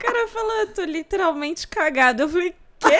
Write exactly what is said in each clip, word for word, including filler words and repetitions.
cara falou, eu tô literalmente cagado. Eu falei, quê?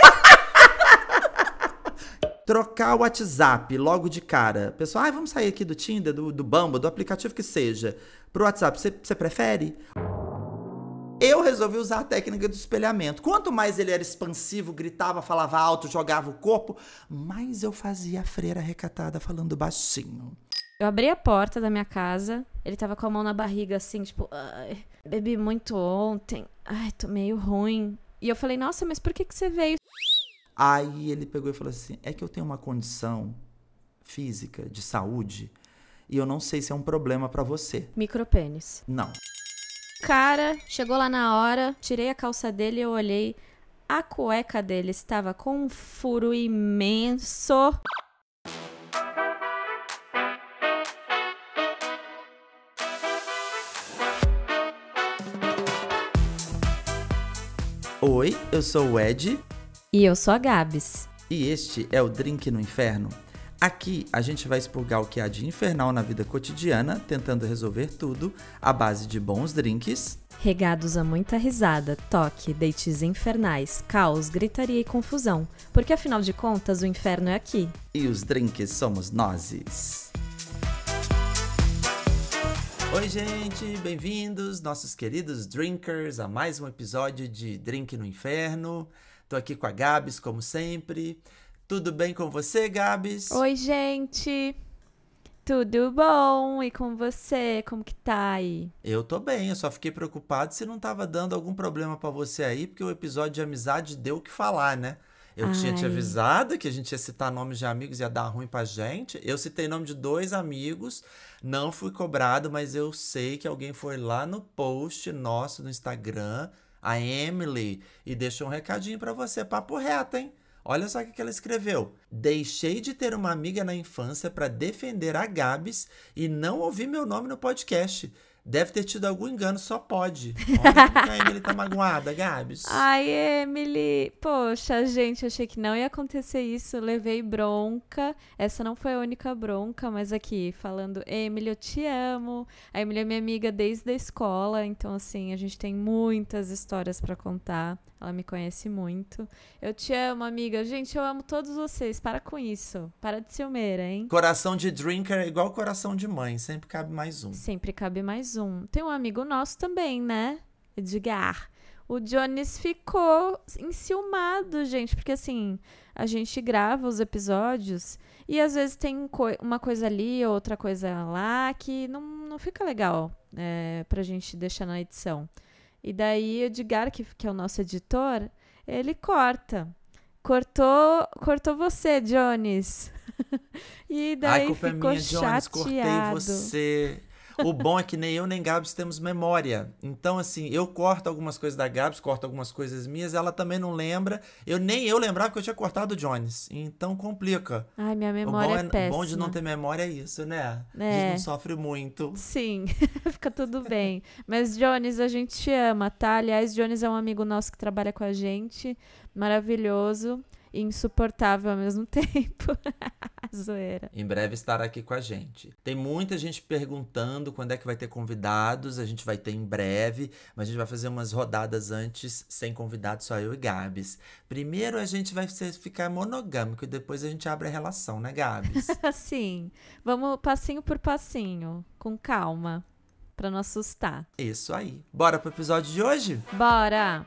Trocar o WhatsApp logo de cara. Pessoal, ah, vamos sair aqui do Tinder, do, do Bumble, do aplicativo que seja. Pro WhatsApp, você prefere? Eu resolvi usar a técnica do espelhamento. Quanto mais ele era expansivo, gritava, falava alto, jogava o corpo, mais eu fazia a freira recatada falando baixinho. Eu abri a porta da minha casa, ele tava com a mão na barriga assim, tipo, ai, bebi muito ontem, ai, tô meio ruim. E eu falei, nossa, mas por que que você veio? Aí ele pegou e falou assim, é que eu tenho uma condição física, de saúde, e eu não sei se é um problema pra você. Micropênis. Não. Cara, chegou lá na hora, tirei a calça dele e eu olhei, a cueca dele estava com um furo imenso. Oi, eu sou o Ed. E eu sou a Gabs. E este é o Drink no Inferno. Aqui a gente vai expurgar o que há de infernal na vida cotidiana, tentando resolver tudo à base de bons drinks, regados a muita risada, toque, dates infernais, caos, gritaria e confusão. Porque afinal de contas o inferno é aqui. E os drinks somos nozes. Oi, gente, bem-vindos, nossos queridos drinkers, a mais um episódio de Drink no Inferno. Tô aqui com a Gabs, como sempre. Tudo bem com você, Gabs? Oi, gente. Tudo bom? E com você? Como que tá aí? Eu tô bem, eu só fiquei preocupado se não tava dando algum problema pra você aí, porque o episódio de amizade deu o que falar, né? Eu Ai. tinha te avisado que a gente ia citar nomes de amigos e ia dar ruim pra gente. Eu citei nome de dois amigos, não fui cobrado, mas eu sei que alguém foi lá no post nosso no Instagram, a Emily, e deixou um recadinho pra você, papo reto, hein? Olha só o que ela escreveu. Deixei de ter uma amiga na infância pra defender a Gabs e não ouvi meu nome no podcast. Deve ter tido algum engano, só pode. Olha como que a Emily tá magoada, Gabs. Ai, Emily. Poxa, gente, achei que não ia acontecer isso. Levei bronca. Essa não foi a única bronca, mas aqui, falando, Emily, eu te amo. A Emily é minha amiga desde a escola, então, assim, a gente tem muitas histórias pra contar. Ela me conhece muito. Eu te amo, amiga. Gente, eu amo todos vocês. Para com isso. Para de ciumeira, hein? Coração de drinker é igual coração de mãe. Sempre cabe mais um. Sempre cabe mais um. Tem um amigo nosso também, né? Edgar. O Jones ficou enciumado, gente. Porque, assim, a gente grava os episódios e, às vezes, tem co- uma coisa ali, outra coisa lá, que não, não fica legal é, pra gente deixar na edição. E daí, o Edgar, que, que é o nosso editor, ele corta. Cortou, cortou você, Jones. E daí Ai, culpa ficou é minha, Jones, cortei chateado. você. O bom é que nem eu nem Gabs temos memória. Então, assim, eu corto algumas coisas da Gabs, corto algumas coisas minhas, ela também não lembra. Eu nem eu lembrava que eu tinha cortado o Jones. Então, complica. Ai, minha O memória bom, é, é, péssima. bom de não ter memória é isso, né? A É. gente não sofre muito. Sim, fica tudo bem. Mas, Jones, a gente te ama, tá? Aliás, Jones é um amigo nosso que trabalha com a gente. Maravilhoso e insuportável ao mesmo tempo. Zoeira. Em breve estará aqui com a gente. Tem muita gente perguntando quando é que vai ter convidados. A gente vai ter em breve, mas a gente vai fazer umas rodadas antes, sem convidados, só eu e Gabs. Primeiro a gente vai ser, ficar monogâmico e depois a gente abre a relação, né, Gabs? Sim, vamos passinho por passinho, com calma, pra não assustar. Isso aí. Bora pro episódio de hoje? Bora!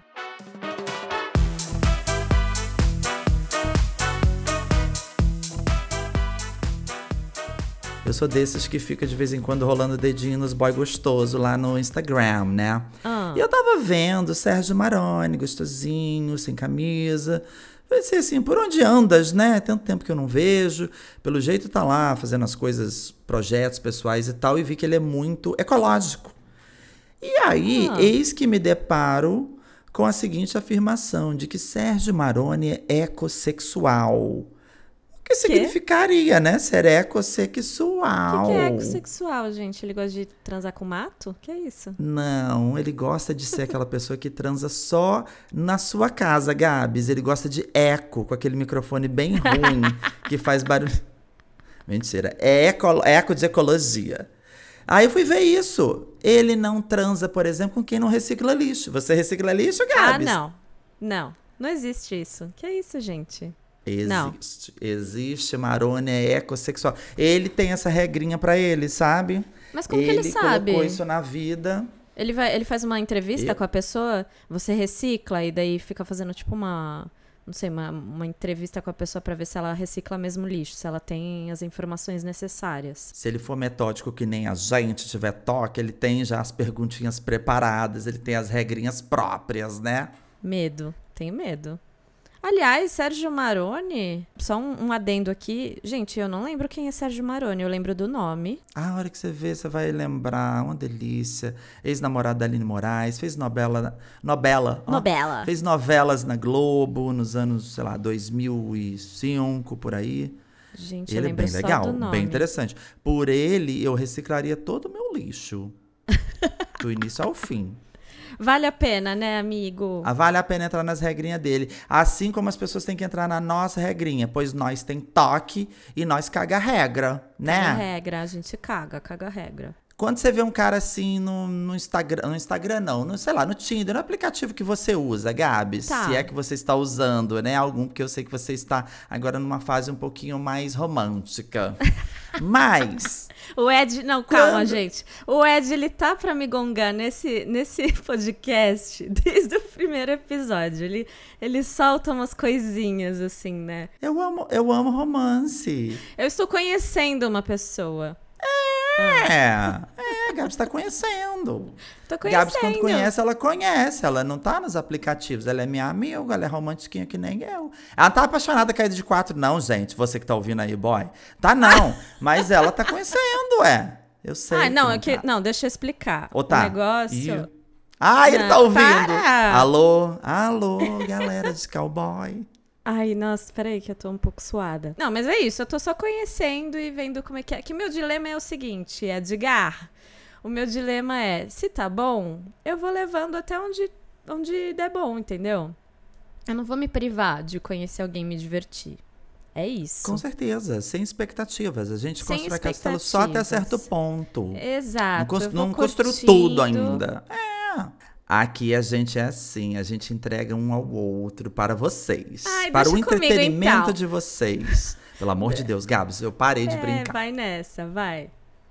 Eu sou desses que fica de vez em quando rolando dedinho nos boy gostoso lá no Instagram, né? Ah. E eu tava vendo o Sérgio Maroni, gostosinho, sem camisa. Pensei assim, por onde andas, né? Tanto tempo que eu não vejo. Pelo jeito tá lá fazendo as coisas, projetos pessoais e tal. E vi que ele é muito ecológico. E aí, Ah. eis que me deparo com a seguinte afirmação de que Sérgio Maroni é ecossexual. O que significaria, né? Ser ecossexual. O que, que é ecossexual, gente? Ele gosta de transar com mato? O que é isso? Não, ele gosta de ser aquela pessoa que transa só na sua casa, Gabs. Ele gosta de eco, com aquele microfone bem ruim, que faz barulho. Mentira, é eco, eco de ecologia. Aí eu fui ver isso. Ele não transa, por exemplo, com quem não recicla lixo. Você recicla lixo, Ah, Gabs? não. Não. Não existe isso. Que é isso, gente? Não. Existe. Existe, Maroni é ecossexual. Ele tem essa regrinha pra ele, sabe? Mas como que ele sabe? colocou isso na vida. Ele, vai, ele faz uma entrevista Eu- com a pessoa, você recicla e daí fica fazendo tipo uma, não sei, uma, uma entrevista com a pessoa pra ver se ela recicla mesmo lixo, se ela tem as informações necessárias. Se ele for metódico que nem a gente, tiver toque, ele tem já as perguntinhas preparadas, ele tem as regrinhas próprias, né? Medo, tenho medo. Aliás, Sérgio Maroni, só um, um adendo aqui. Gente, eu não lembro quem é Sérgio Maroni, eu lembro do nome. Ah, a hora que você vê, você vai lembrar. Uma delícia. Ex-namorado da Aline Moraes, fez novela. Novela. ó, Novela. Fez novelas na Globo nos anos, sei lá, dois mil e cinco, por aí. Gente, eu Ele é lembro bem só legal, do nome. bem interessante. Por ele, eu reciclaria todo o meu lixo. Do início ao fim. Vale a pena, né, amigo? Ah, vale a pena entrar nas regrinhas dele. Assim como as pessoas têm que entrar na nossa regrinha, pois nós tem toque e nós caga regra, né? Caga regra, a gente caga, caga regra. Quando você vê um cara assim no, no Instagram, no Instagram não, no, sei lá, no Tinder, no aplicativo que você usa, Gabs, Tá. se é que você está usando, né? Algum, porque eu sei que você está agora numa fase um pouquinho mais romântica. Mas, O Ed, não, calma, Quando? gente. O Ed, ele tá pra me gongar nesse, nesse podcast desde o primeiro episódio. Ele, ele solta umas coisinhas assim, né? eu amo, eu amo romance. Eu estou conhecendo uma pessoa. É, é, Gabs tá conhecendo. Tô Gabs, conhecendo. quando conhece, ela conhece. Ela não tá nos aplicativos. Ela é minha amiga, ela é romantiquinha que nem eu. Ela não tá apaixonada, caída de quatro, não, gente. Você que tá ouvindo aí, boy. Tá não. Mas ela tá conhecendo, é. Eu sei. Ah, não, é que que, não, deixa eu explicar. Ou tá? O negócio... Ih. Ah, ele Não, tá ouvindo. para! Alô, alô, galera de cowboy. Ai, nossa, peraí que eu tô um pouco suada. Não, mas é isso, eu tô só conhecendo e vendo como é que é. Que o meu dilema é o seguinte, Edgar. O meu dilema é, se tá bom, eu vou levando até onde, onde der bom, entendeu? Eu não vou me privar de conhecer alguém e me divertir. É isso. Com certeza, sem expectativas. A gente Sem constrói castelo só até expectativas. certo ponto. Exato. Não, cons- eu vou não construiu curtindo. tudo ainda. É. Aqui a gente é assim, a gente entrega um ao outro para vocês. Ai, para o deixa comigo, entretenimento então. de vocês. Pelo amor de Deus, Gabs, eu parei de É, brincar. vai nessa, vai.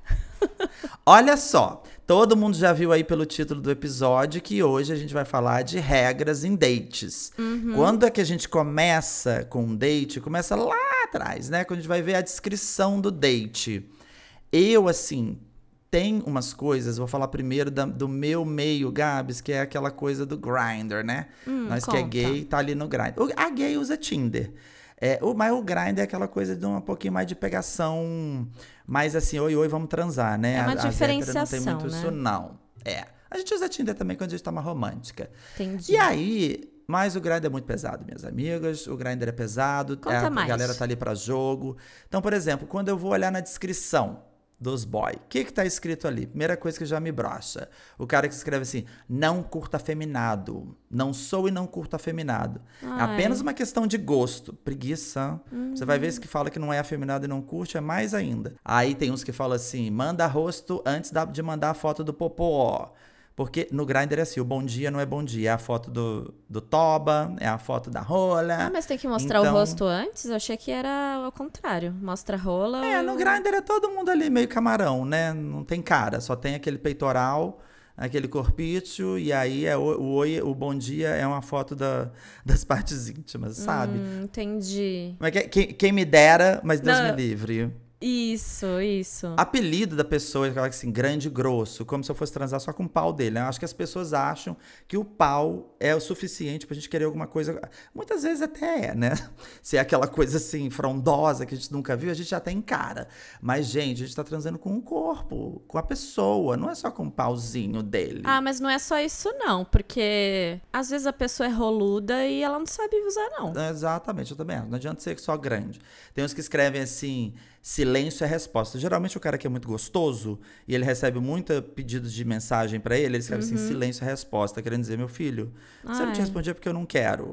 Olha só, todo mundo já viu aí pelo título do episódio que hoje a gente vai falar de regras em dates. Uhum. Quando é que a gente começa com um date? Começa lá atrás, né? Quando a gente vai ver a descrição do date. Eu, assim, tem umas coisas, vou falar primeiro da- do meu meio, Gabs, que é aquela coisa do Grindr, né? Hum, Nós que é conta. gay, tá ali no Grindr. O- A gay usa Tinder. É, o, mas o Grindr é aquela coisa de um pouquinho mais de pegação, mais assim, oi, oi, vamos transar, né? É uma A- as héteras não tem diferenciação, muito né? isso, não. É. A gente usa Tinder também quando a gente tá mais romântica. Entendi. E aí, mas o Grindr é muito pesado, minhas amigas. O Grindr é pesado. Conta é, a mais. galera tá ali pra jogo. Então, por exemplo, quando eu vou olhar na descrição dos boy, o que que tá escrito ali? Primeira coisa que já me brocha. O cara que escreve assim, não curto afeminado. Não sou e não curto afeminado. É Ai. apenas uma questão de gosto. Preguiça. Você vai ver esse que fala que não é afeminado e não curte, é mais ainda. Aí tem uns que falam assim, manda rosto antes da- de mandar a foto do popô. Porque no Grindr é assim, o bom dia não é bom dia. É a foto do, do toba, é a foto da rola. Ah, mas tem que mostrar Então- o rosto antes? Eu achei que era ao contrário. Mostra a rola. É, ou- no Grindr é todo mundo ali meio camarão, né? Não tem cara, só tem aquele peitoral, aquele corpício, e aí é o, o oi, o bom dia é uma foto da- das partes íntimas, sabe? Hum, entendi. Mas que- quem, quem me dera, mas Deus Não. me livre. Isso, isso. Apelido da pessoa, aquela assim, grande e grosso, como se eu fosse transar só com o pau dele. Né? Eu acho que as pessoas acham que o pau é o suficiente pra gente querer alguma coisa. Muitas vezes até é, né? Se é aquela coisa assim, frondosa que a gente nunca viu, a gente já tem cara. Mas, gente, a gente tá transando com o corpo, com a pessoa, não é só com o pauzinho dele. Ah, mas não é só isso não, porque às vezes a pessoa é roluda e ela não sabe usar não. Exatamente, eu também acho. Não adianta ser só grande. Tem uns que escrevem assim, silêncio é resposta. Geralmente o cara que é muito gostoso e ele recebe muitos pedidos de mensagem pra ele, ele escreve assim, silêncio é resposta, querendo dizer, meu filho, se eu não te Ai. respondi é porque eu não quero.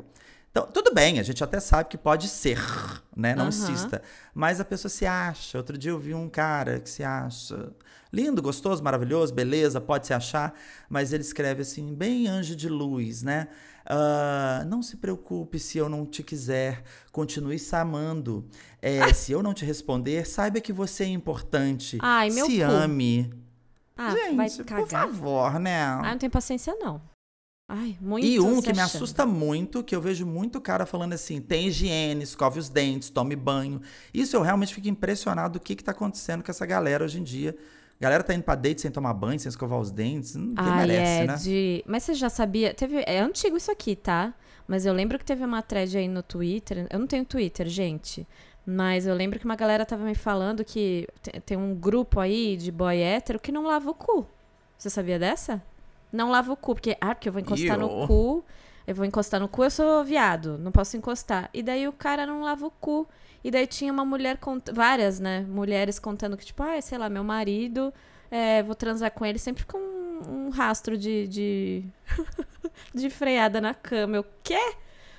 Então, tudo bem, a gente até sabe que pode ser, né? Não Aham. insista. Mas a pessoa se acha. Outro dia eu vi um cara que se acha lindo, gostoso, maravilhoso, beleza, pode se achar. Mas ele escreve assim, bem anjo de luz, né? Ah, não se preocupe se eu não te quiser, continue se amando. É, se eu não te responder, saiba que você é importante. Ai, meu Se cu. ame. Ah, vai Gente, por cagar. favor, né? Ah, não tenho paciência, não. Ai, muito E um se que me achando. assusta muito, que eu vejo muito cara falando assim, tem higiene, escove os dentes, tome banho. Isso eu realmente fico impressionado do que que tá acontecendo com essa galera hoje em dia. A galera tá indo pra date sem tomar banho, sem escovar os dentes. Ninguém Ai, merece, é né? de... Mas você já sabia... Teve... É antigo isso aqui, tá? Mas eu lembro que teve uma thread aí no Twitter. Eu não tenho Twitter, gente. Mas eu lembro que uma galera tava me falando que te- tem um grupo aí de boy hétero que não lava o cu. Você sabia dessa? Não lava o cu, porque... Ah, porque eu vou encostar no Iu. cu. Eu vou encostar no cu, eu sou viado. Não posso encostar. E daí o cara não lava o cu. E daí tinha uma mulher... Cont... Várias, né? Mulheres contando que, tipo... Ah, sei lá, meu marido... É, vou transar com ele sempre com um, um rastro de, de, de freada na cama. Eu, quê?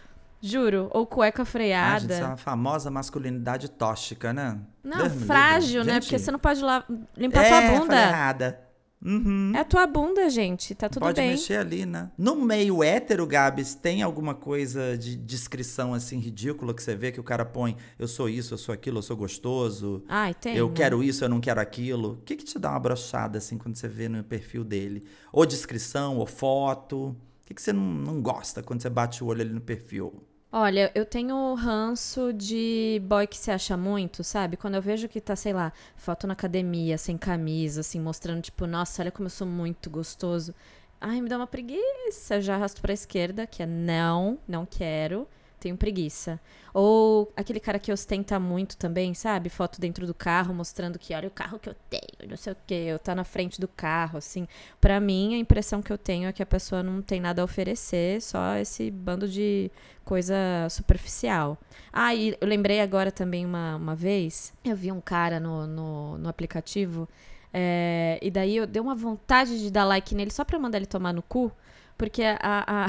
Juro. Ou cueca Ah, gente, freada. isso é uma famosa masculinidade tóxica, né? Não, Deus me livre. frágil, né? Gente, Porque você não pode lá limpar é, tua falei bunda. errada. Uhum. É a tua bunda, gente. Tá tudo Pode bem. mexer ali, né? No meio hétero, Gabs, tem alguma coisa de descrição assim ridícula que você vê que o cara põe eu sou isso, eu sou aquilo, eu sou gostoso, Ai, tem. eu né? quero isso, eu não quero aquilo. O que que te dá uma brochada assim quando você vê no perfil dele? Ou descrição, ou foto? O que que você não, não gosta quando você bate o olho ali no perfil? Olha, eu tenho ranço de boy que se acha muito, sabe? Quando eu vejo que tá, sei lá, foto na academia, sem camisa, assim, mostrando, tipo, nossa, olha como eu sou muito gostoso. Ai, me dá uma preguiça. Eu já arrasto pra esquerda, que é não, não quero, tenho preguiça. Ou aquele cara que ostenta muito também, sabe? Foto dentro do carro, mostrando que olha o carro que eu tenho, não sei o quê. Eu tá na frente do carro, assim. Pra mim, a impressão que eu tenho é que a pessoa não tem nada a oferecer, só esse bando de coisa superficial. Ah, e eu lembrei agora também uma, uma vez, eu vi um cara no, no, no aplicativo, é, e daí eu dei uma vontade de dar like nele só pra mandar ele tomar no cu, porque a, a,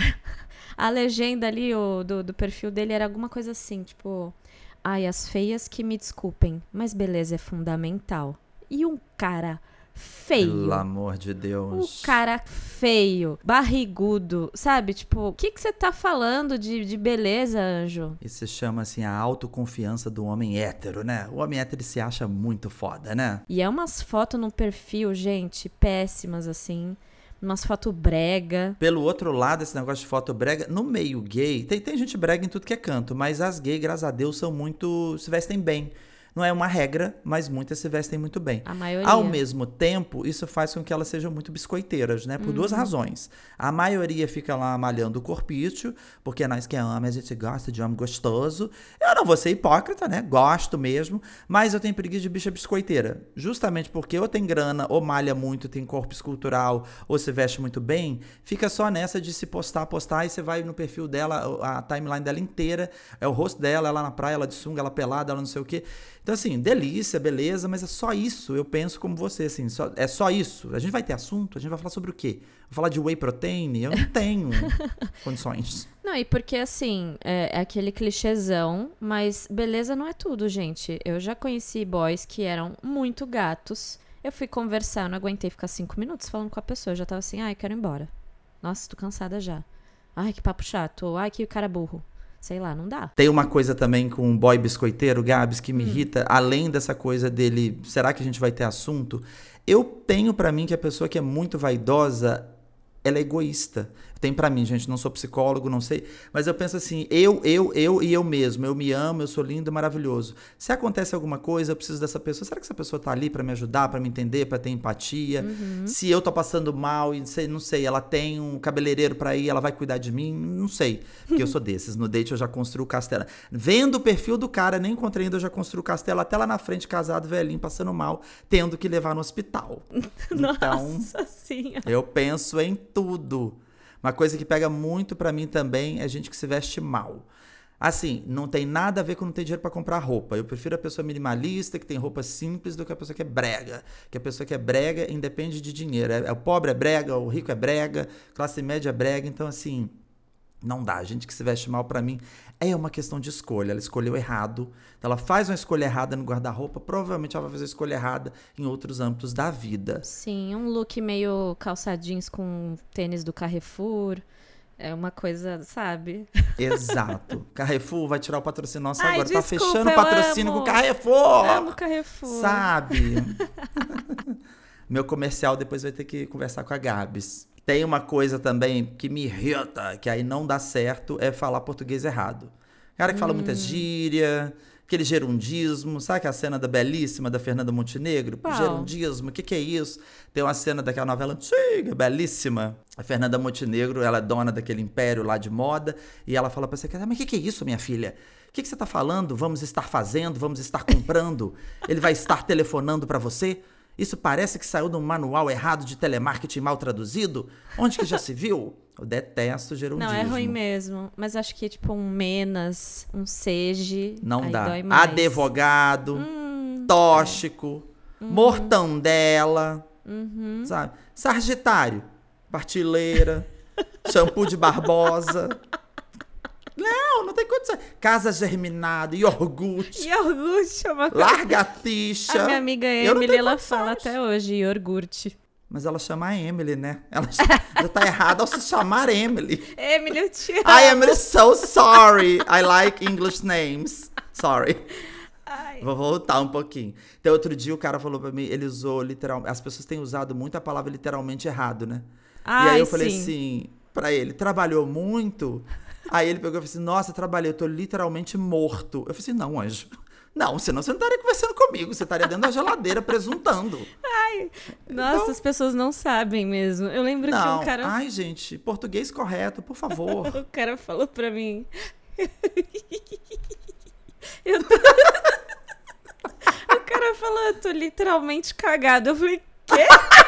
a legenda ali o, do, do perfil dele era alguma coisa assim, tipo... Ai, as feias que me desculpem, mas beleza é fundamental. E um cara feio. Pelo amor de Um Deus. cara feio, barrigudo, sabe? Tipo, o que que você tá falando de, de beleza, anjo? Isso se chama assim a autoconfiança do homem hétero, né? O homem hétero ele se acha muito foda, né? E é umas fotos no perfil, gente, péssimas, assim. Umas fotos brega. Pelo outro lado, esse negócio de foto brega, no meio gay, tem, tem gente brega em tudo que é canto, mas as gays, graças a Deus, são muito. Se vestem bem. Não é uma regra, mas muitas se vestem muito bem. A maioria. Ao mesmo tempo, isso faz com que elas sejam muito biscoiteiras, né? Por duas razões. A maioria fica lá malhando o corpício, porque nós que amamos, a gente gosta de homem gostoso. Eu não vou ser hipócrita, né? Gosto mesmo, mas eu tenho preguiça de bicha biscoiteira. Justamente porque ou tem grana, ou malha muito, tem corpo escultural, ou se veste muito bem, fica só nessa de se postar, postar, e você vai no perfil dela, a timeline dela inteira, é o rosto dela, ela na praia, ela de sunga, ela pelada, ela não sei o quê. Então, assim, delícia, beleza, mas é só isso. Eu penso como você, assim, só, é só isso. A gente vai ter assunto? A gente vai falar sobre o quê? Vou falar de whey protein? Eu não tenho condições. Não, e porque assim, é, é aquele clichêzão, mas beleza não é tudo, gente. Eu já conheci boys que eram muito gatos. Eu fui conversar, eu não aguentei ficar cinco minutos falando com a pessoa. Eu já tava assim, ai, quero ir embora. Nossa, tô cansada já. Ai, que papo chato. Ai, que cara burro. Sei lá, não dá. Tem uma coisa também com um boy biscoiteiro, Gabs, que me hum. irrita, além dessa coisa dele, será que a gente vai ter assunto? Eu tenho pra mim que a pessoa que é muito vaidosa, ela é egoísta. Tem pra mim, gente, não sou psicólogo, não sei, mas eu penso assim, eu, eu, eu e eu mesmo, eu me amo, eu sou lindo e maravilhoso. Se acontece alguma coisa, eu preciso dessa pessoa, será que essa pessoa tá ali pra me ajudar, pra me entender, pra ter empatia? Uhum. Se eu tô passando mal e sei, não sei, ela tem um cabeleireiro pra ir, ela vai cuidar de mim? Não sei, porque eu sou desses. No date eu já construo o castelo. Vendo o perfil do cara, nem encontrei ainda, eu já construo o castelo até lá na frente, casado, velhinho, passando mal, tendo que levar no hospital. Então, nossa senhora. Eu penso em tudo. Uma coisa que pega muito pra mim também é gente que se veste mal. Assim, não tem nada a ver com não ter dinheiro pra comprar roupa. Eu prefiro a pessoa minimalista, que tem roupa simples, do que a pessoa que é brega. Que a pessoa que é brega independe de dinheiro. É, é, o pobre é brega, o rico é brega, classe média é brega. Então, assim, Não dá. Gente que se veste mal, pra mim, é uma questão de escolha. Ela escolheu errado. Então, ela faz uma escolha errada no guarda-roupa. Provavelmente ela vai fazer a escolha errada em outros âmbitos da vida. Sim, um look meio calça jeans com tênis do Carrefour. É uma coisa, sabe? Exato. Carrefour vai tirar o patrocínio nosso Ai, agora. desculpa, Tá fechando o eu patrocínio amo. com o Carrefour. Amo Carrefour. Sabe? Meu comercial depois vai ter que conversar com a Gabs. Tem uma coisa também que me irrita, que aí não dá certo, é falar português errado. Cara que fala muita gíria, aquele gerundismo, sabe aquela cena da Belíssima, da Fernanda Montenegro? Qual? Gerundismo, o que que é isso? Tem uma cena daquela novela antiga, Belíssima. A Fernanda Montenegro, ela é dona daquele império lá de moda, e ela fala pra você, mas o que que é isso, minha filha? O que que você tá falando? Vamos estar fazendo, vamos estar comprando? Ele vai estar telefonando pra você? Isso parece que saiu de um manual errado de telemarketing mal traduzido? Onde que já se viu? Eu detesto gerundismo. Não, é ruim mesmo. Mas acho que, tipo, um menas, um seja. Não aí dá. dói mais. Advogado, Hum, tóxico, Uhum. mortandela, uhum. sabe? Sargitário, partilheira, shampoo de Barbosa. Não, não tem condição. Casa germinada, iogurte, Iogurte é uma coisa. largatixa. A minha amiga Eu não Emily, tenho ela condições. fala até hoje, iogurte. Mas ela chama a Emily, né? Ela já tá errada ao se chamar Emily. Emily, eu te amo. I am so sorry. I like English names. Sorry. Ai. Vou voltar um pouquinho. Então, outro dia o cara falou pra mim, ele usou literalmente. As pessoas têm usado muito a palavra literalmente errado, né? Ai, e aí eu falei sim. assim, pra ele, trabalhou muito? Aí ele pegou e falou assim, nossa, trabalhei, eu tô literalmente morto. Eu falei assim, não, anjo. Não, senão você não estaria conversando comigo, você estaria dentro da geladeira presuntando. Nossa, Então- as pessoas não sabem mesmo. Eu lembro Não, que um cara, ai, gente, português correto, por favor. o cara falou pra mim. Eu tô... O cara falou, eu tô literalmente cagado. Eu falei, quê?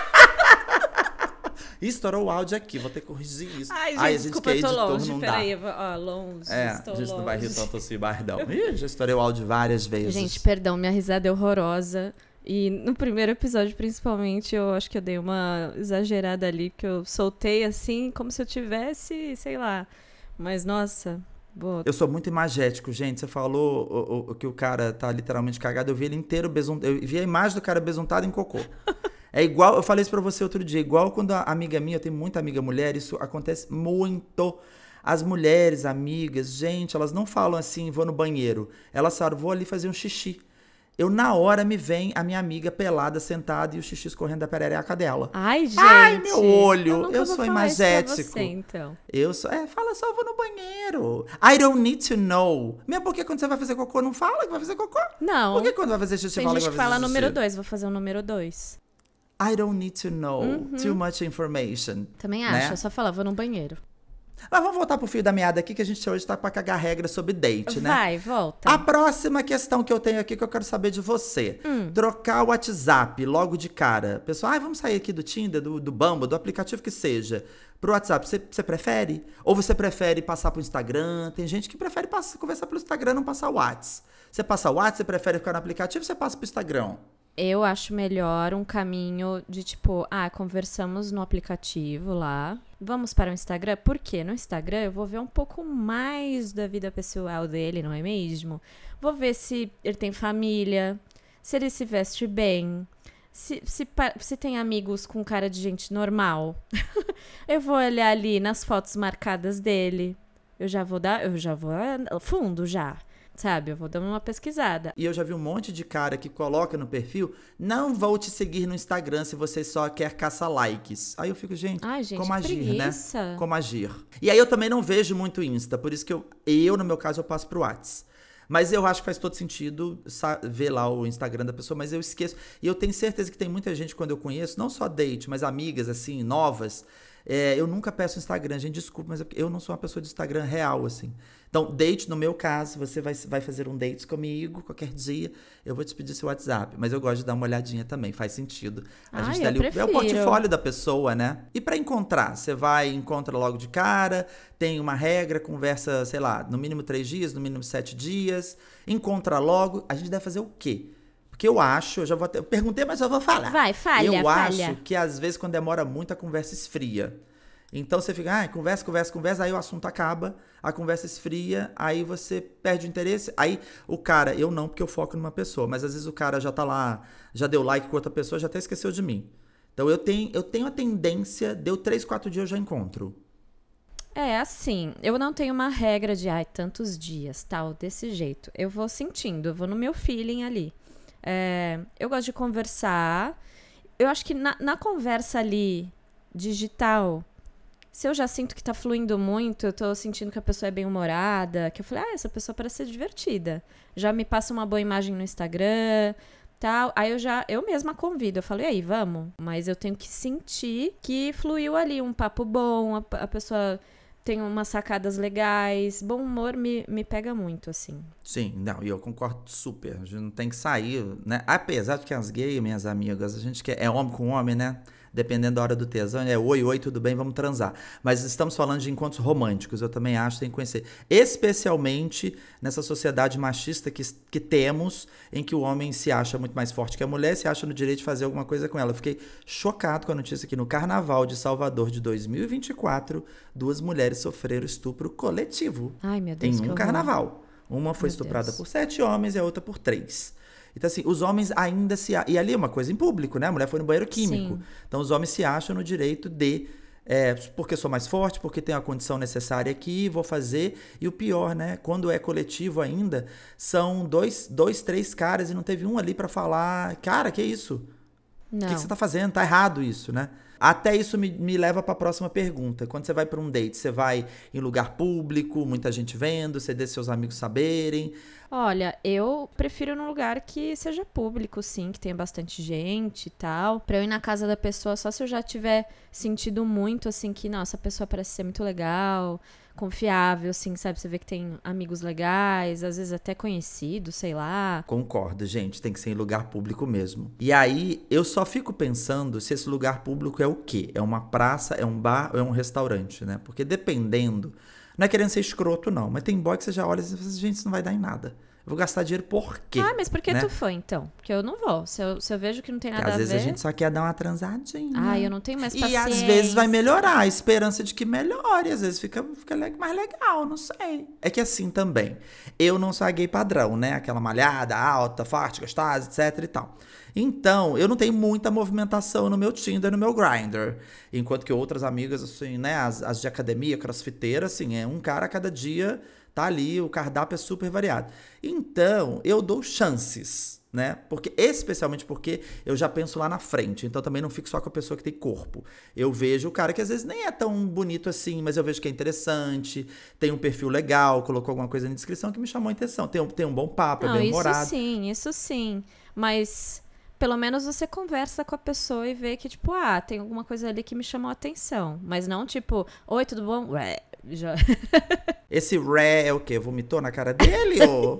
Ih, estourou o áudio aqui, vou ter que corrigir isso. Ai, gente, Ai, a desculpa, eu que é tô editor, longe. não dá. Peraí, eu vou... ó, longe, É, estou a gente longe. não vai rir tanto assim, Bardão. Ih, já estourei o áudio várias vezes. Gente, perdão, minha risada é horrorosa. E no primeiro episódio, principalmente, eu acho que eu dei uma exagerada ali, porque eu soltei assim, como se eu tivesse, sei lá. Mas, nossa, boa. Eu sou muito imagético, gente. Você falou o, o, que o cara tá literalmente cagado. Eu vi ele inteiro besuntado. Eu vi a imagem do cara besuntado em cocô. É igual, eu falei isso pra você outro dia, igual quando a amiga minha, eu tenho muita amiga mulher, isso acontece muito. As mulheres, amigas, gente, elas não falam assim, vou no banheiro. Elas falam, vou ali fazer um xixi. Eu, na hora, me vem a minha amiga pelada, sentada e o xixi escorrendo da perereca dela. Ai, gente. Ai, meu olho, Eu, nunca eu vou sou falar isso pra imagético. você, então. Eu sou, é, fala só, vou no banheiro. I don't need to know. Mesmo porque quando você vai fazer cocô, não fala que vai fazer cocô. Não. Por que quando vai fazer xixi, Tem fala gente que que vai fala fazer número xixi? dois, vou fazer o número dois. I don't need to know. Uhum. Too much information. Também Né? acho, eu só falava no banheiro. Mas vamos voltar pro fio da meada aqui, que a gente hoje tá pra cagar regra sobre date, né? Vai, volta. A próxima questão que eu tenho aqui, que eu quero saber de você. Hum. Trocar o WhatsApp logo de cara. Pessoal, ah, vamos sair aqui do Tinder, do, do Bumble, do aplicativo que seja. Pro WhatsApp, você, você prefere? Ou você prefere passar pro Instagram? Tem gente que prefere passar, conversar pelo Instagram, não passar o WhatsApp. Você passa o WhatsApp, você prefere ficar no aplicativo, você passa pro Instagram? Eu acho melhor um caminho de tipo, ah, conversamos no aplicativo lá, vamos para o Instagram. Por quê? No Instagram eu vou ver um pouco mais da vida pessoal dele, não é mesmo? Vou ver se ele tem família, se ele se veste bem, se, se, pa- se tem amigos com cara de gente normal. Eu vou olhar ali nas fotos marcadas dele. Eu já vou dar, eu já vou ah, fundo já. Sabe, eu vou dar uma pesquisada. E eu já vi um monte de cara que coloca no perfil, não vou te seguir no Instagram se você só quer caçar likes. Aí eu fico, gente, Ai, gente, como agir, preguiça. né? Como agir. E aí eu também não vejo muito Insta, por isso que eu, eu no meu caso, eu passo pro Whats. Mas eu acho que faz todo sentido sa- ver lá o Instagram da pessoa, mas eu esqueço. E eu tenho certeza que tem muita gente, quando eu conheço, não só date, mas amigas, assim, novas, é, eu nunca peço Instagram. Gente, desculpa, mas eu não sou uma pessoa de Instagram real, assim. Então, date, no meu caso, você vai, vai fazer um date comigo, qualquer dia, eu vou te pedir seu WhatsApp. Mas eu gosto de dar uma olhadinha também, faz sentido. A Ai, gente tá eu ali, o- é o prefiro. portfólio da pessoa, né? E pra encontrar, você vai, encontra logo de cara, tem uma regra, conversa, sei lá, no mínimo três dias, no mínimo sete dias, encontra logo, a gente deve fazer o quê? Porque eu acho, eu já vou até, eu perguntei, mas eu vou falar. Vai, falha, Eu falha. acho que às vezes quando demora muito a conversa esfria. Então você fica, ah, conversa, conversa, conversa, aí o assunto acaba, a conversa esfria, aí você perde o interesse. Aí o cara, eu não, porque eu foco numa pessoa, mas às vezes o cara já tá lá, já deu like com outra pessoa, já até esqueceu de mim. Então eu tenho, eu tenho a tendência, deu três, quatro dias eu já encontro. É, assim, eu não tenho uma regra de, ai, tantos dias, tal, desse jeito. Eu vou sentindo, eu vou no meu feeling ali. É, eu gosto de conversar. Eu acho que na, na conversa ali, digital, se eu já sinto que tá fluindo muito, eu tô sentindo que a pessoa é bem-humorada, que eu falei, ah, essa pessoa parece ser divertida. Já me passa uma boa imagem no Instagram, tal. Aí eu já, eu mesma convido, eu falo, e aí, vamos? Mas eu tenho que sentir que fluiu ali um papo bom, a, a pessoa tem umas sacadas legais. Bom humor me, me pega muito, assim. Sim, não, e eu concordo super. A gente não tem que sair, né? Apesar de que as gays, minhas amigas, a gente quer, é homem com homem, né? Dependendo da hora do tesão, é oi, oi, tudo bem, vamos transar. Mas estamos falando de encontros românticos, eu também acho que tem que conhecer. Especialmente nessa sociedade machista que, que temos, em que o homem se acha muito mais forte que a mulher, se acha no direito de fazer alguma coisa com ela. Eu fiquei chocado com a notícia que no Carnaval de Salvador de dois mil e vinte e quatro, duas mulheres sofreram estupro coletivo. Ai, meu Deus, em um que horror. carnaval. Uma foi Meu estuprada Deus. por sete homens e a outra por três. Então, assim, os homens ainda se... a- E ali é uma coisa em público, né? A mulher foi no banheiro químico. Sim. Então, os homens se acham no direito de... é, porque sou mais forte, porque tenho a condição necessária aqui, vou fazer. E o pior, né? Quando é coletivo ainda, são dois, dois três caras e não teve um ali pra falar... Cara, que isso? O Não. que, que você tá fazendo? Tá errado isso, né? Até isso me, me leva para a próxima pergunta. Quando você vai para um date, você vai em lugar público, muita gente vendo, você deixa seus amigos saberem. Olha, eu prefiro num lugar que seja público, sim, que tenha bastante gente e tal. Pra eu ir na casa da pessoa só se eu já tiver sentido muito, assim, que, nossa, a pessoa parece ser muito legal, confiável, assim, sabe? Você vê que tem amigos legais, às vezes até conhecidos, sei lá. Concordo, gente, tem que ser em lugar público mesmo. E aí, eu só fico pensando se esse lugar público é o quê? É uma praça, é um bar ou é um restaurante, né? Porque dependendo... Não é querendo ser escroto, não. Mas tem boy que você já olha e você fala, gente, isso não vai dar em nada. Eu vou gastar dinheiro por quê? Ah, mas por que né? tu foi, então? Porque eu não vou. Se eu, se eu vejo que não tem nada Porque às a vezes ver... a gente só quer dar uma transadinha. Ah, eu não tenho mais E paciência. às vezes vai melhorar, a esperança de que melhore. Às vezes fica, fica le- mais legal, não sei. É que assim também, eu não sou a gay padrão, né? Aquela malhada, alta, forte, gostosa, etc e tal. Então, eu não tenho muita movimentação no meu Tinder, no meu Grindr. Enquanto que outras amigas, assim, né? As, as de academia, crossfiteiras, assim, é um cara a cada dia, tá ali, o cardápio é super variado. Então, eu dou chances, né? Porque, especialmente porque eu já penso lá na frente. Então, também não fico só com a pessoa que tem corpo. Eu vejo o cara que às vezes nem é tão bonito assim, mas eu vejo que é interessante, tem um perfil legal, colocou alguma coisa na descrição que me chamou a atenção. Tem um, tem um bom papo, Não, é bem isso humorado. sim, isso sim. Mas pelo menos você conversa com a pessoa e vê que, tipo, ah, tem alguma coisa ali que me chamou a atenção. Mas não, tipo, oi, tudo bom? Ué, já... Esse ré é o quê? Vomitou na cara dele? Ou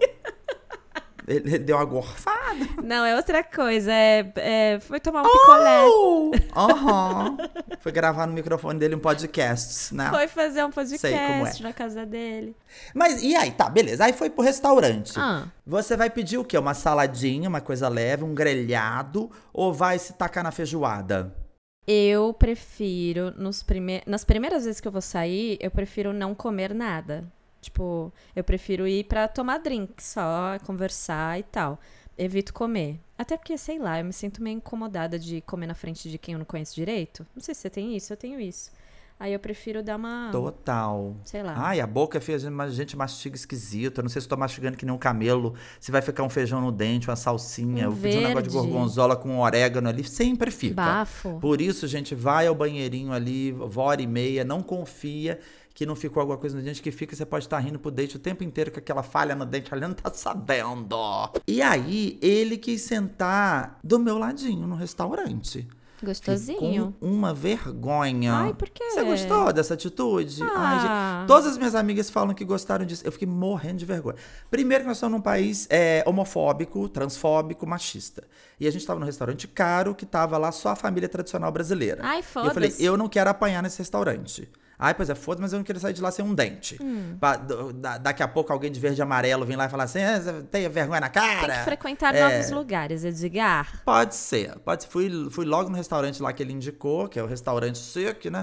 ele deu uma gorfada? Não, é outra coisa. É, é, foi tomar um picolé. Oh! Aham. Foi gravar no microfone dele um podcast, né? Foi fazer um Sei como é. podcast na casa dele. Mas e aí? Tá, beleza. Aí foi pro restaurante. Ah, Você vai pedir o quê? Uma saladinha, uma coisa leve, um grelhado? Ou vai se tacar na feijoada? eu prefiro, nos prime... nas primeiras vezes que eu vou sair, eu prefiro não comer nada. Tipo, eu prefiro ir pra tomar drink só, conversar e tal. Evito comer. Até porque, sei lá, eu me sinto meio incomodada de comer na frente de quem eu não conheço direito. Não sei se você tem isso, eu tenho isso. Aí eu prefiro dar uma... Total. Sei lá. Ai, a boca fez a gente mastiga esquisito. Eu não sei se tô mastigando que nem um camelo. Se vai ficar um feijão no dente, uma salsinha. Um eu pedi um negócio de verde. gorgonzola com orégano ali. Sempre fica. Bafo. Por isso, gente, vai ao banheirinho ali, hora e meia. Não confia que não ficou alguma coisa no dente que fica. Você pode estar rindo pro dente o tempo inteiro com aquela falha no dente. Ali não tá sabendo. E aí, ele quis sentar do meu ladinho no restaurante. Gostosinho. Com uma vergonha. Ai, por quê? Você gostou dessa atitude? Ai, Ah. gente, todas as minhas amigas falam que gostaram disso. Eu fiquei morrendo de vergonha. Primeiro que nós estamos num país é, homofóbico, transfóbico, machista. E a gente estava num restaurante caro que tava lá só a família tradicional brasileira. Ai, E eu falei, foda-se. eu não quero apanhar nesse restaurante. Ai, pois é, foda, mas eu não quero sair de lá sem um dente. Hum. Pra- do- da- daqui a pouco alguém de verde e amarelo vir lá e falar assim, ah, você tem vergonha na cara? Tem que frequentar É. novos lugares, Edgar. Pode ser. Pode ser. Fui, fui logo no restaurante lá que ele indicou, que é o restaurante chique, né?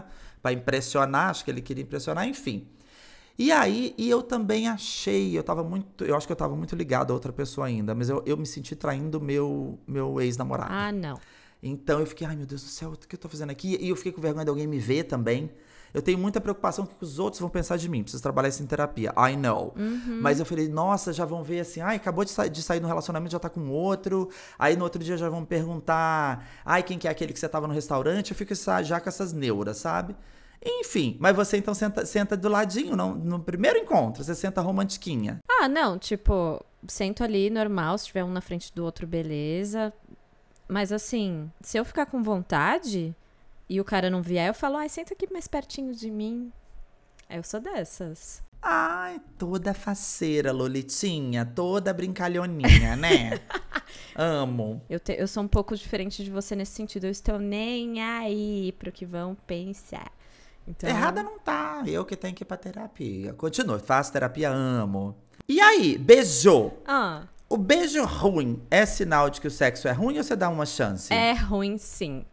pra impressionar, acho que ele queria impressionar, enfim. E aí, e eu também achei, eu tava muito, eu acho que eu tava muito ligado a outra pessoa ainda, mas eu, eu me senti traindo meu, meu ex-namorado. Ah, não. Então eu fiquei, ai meu Deus do céu, o que eu tô fazendo aqui? E eu fiquei com vergonha de alguém me ver também. Eu tenho muita preocupação com o que os outros vão pensar de mim. Preciso trabalhar isso em terapia. I know. Uhum. Mas eu falei, nossa, já vão ver assim, ai, acabou de, sa de sair no relacionamento, já tá com outro. Aí no outro dia já vão me perguntar, ai, quem que é aquele que você tava no restaurante? Eu fico já com essas neuras, sabe? Enfim, mas você então senta, senta do ladinho, não, no primeiro encontro, você senta romantiquinha. Ah, não, tipo, sento ali normal, se tiver um na frente do outro, beleza. Mas assim, se eu ficar com vontade e o cara não vier, eu falo, ai, senta aqui mais pertinho de mim. Eu sou dessas. Ai, toda faceira, Lolitinha, toda brincalhoninha, né? Amo. Eu, te, eu sou um pouco diferente de você nesse sentido, eu estou nem aí pro que vão pensar. Então... Errada não tá, eu que tenho que ir pra terapia. Continua, faço terapia, amo. E aí, beijou? Ah, O beijo ruim é sinal de que o sexo é ruim ou você dá uma chance? é ruim, sim.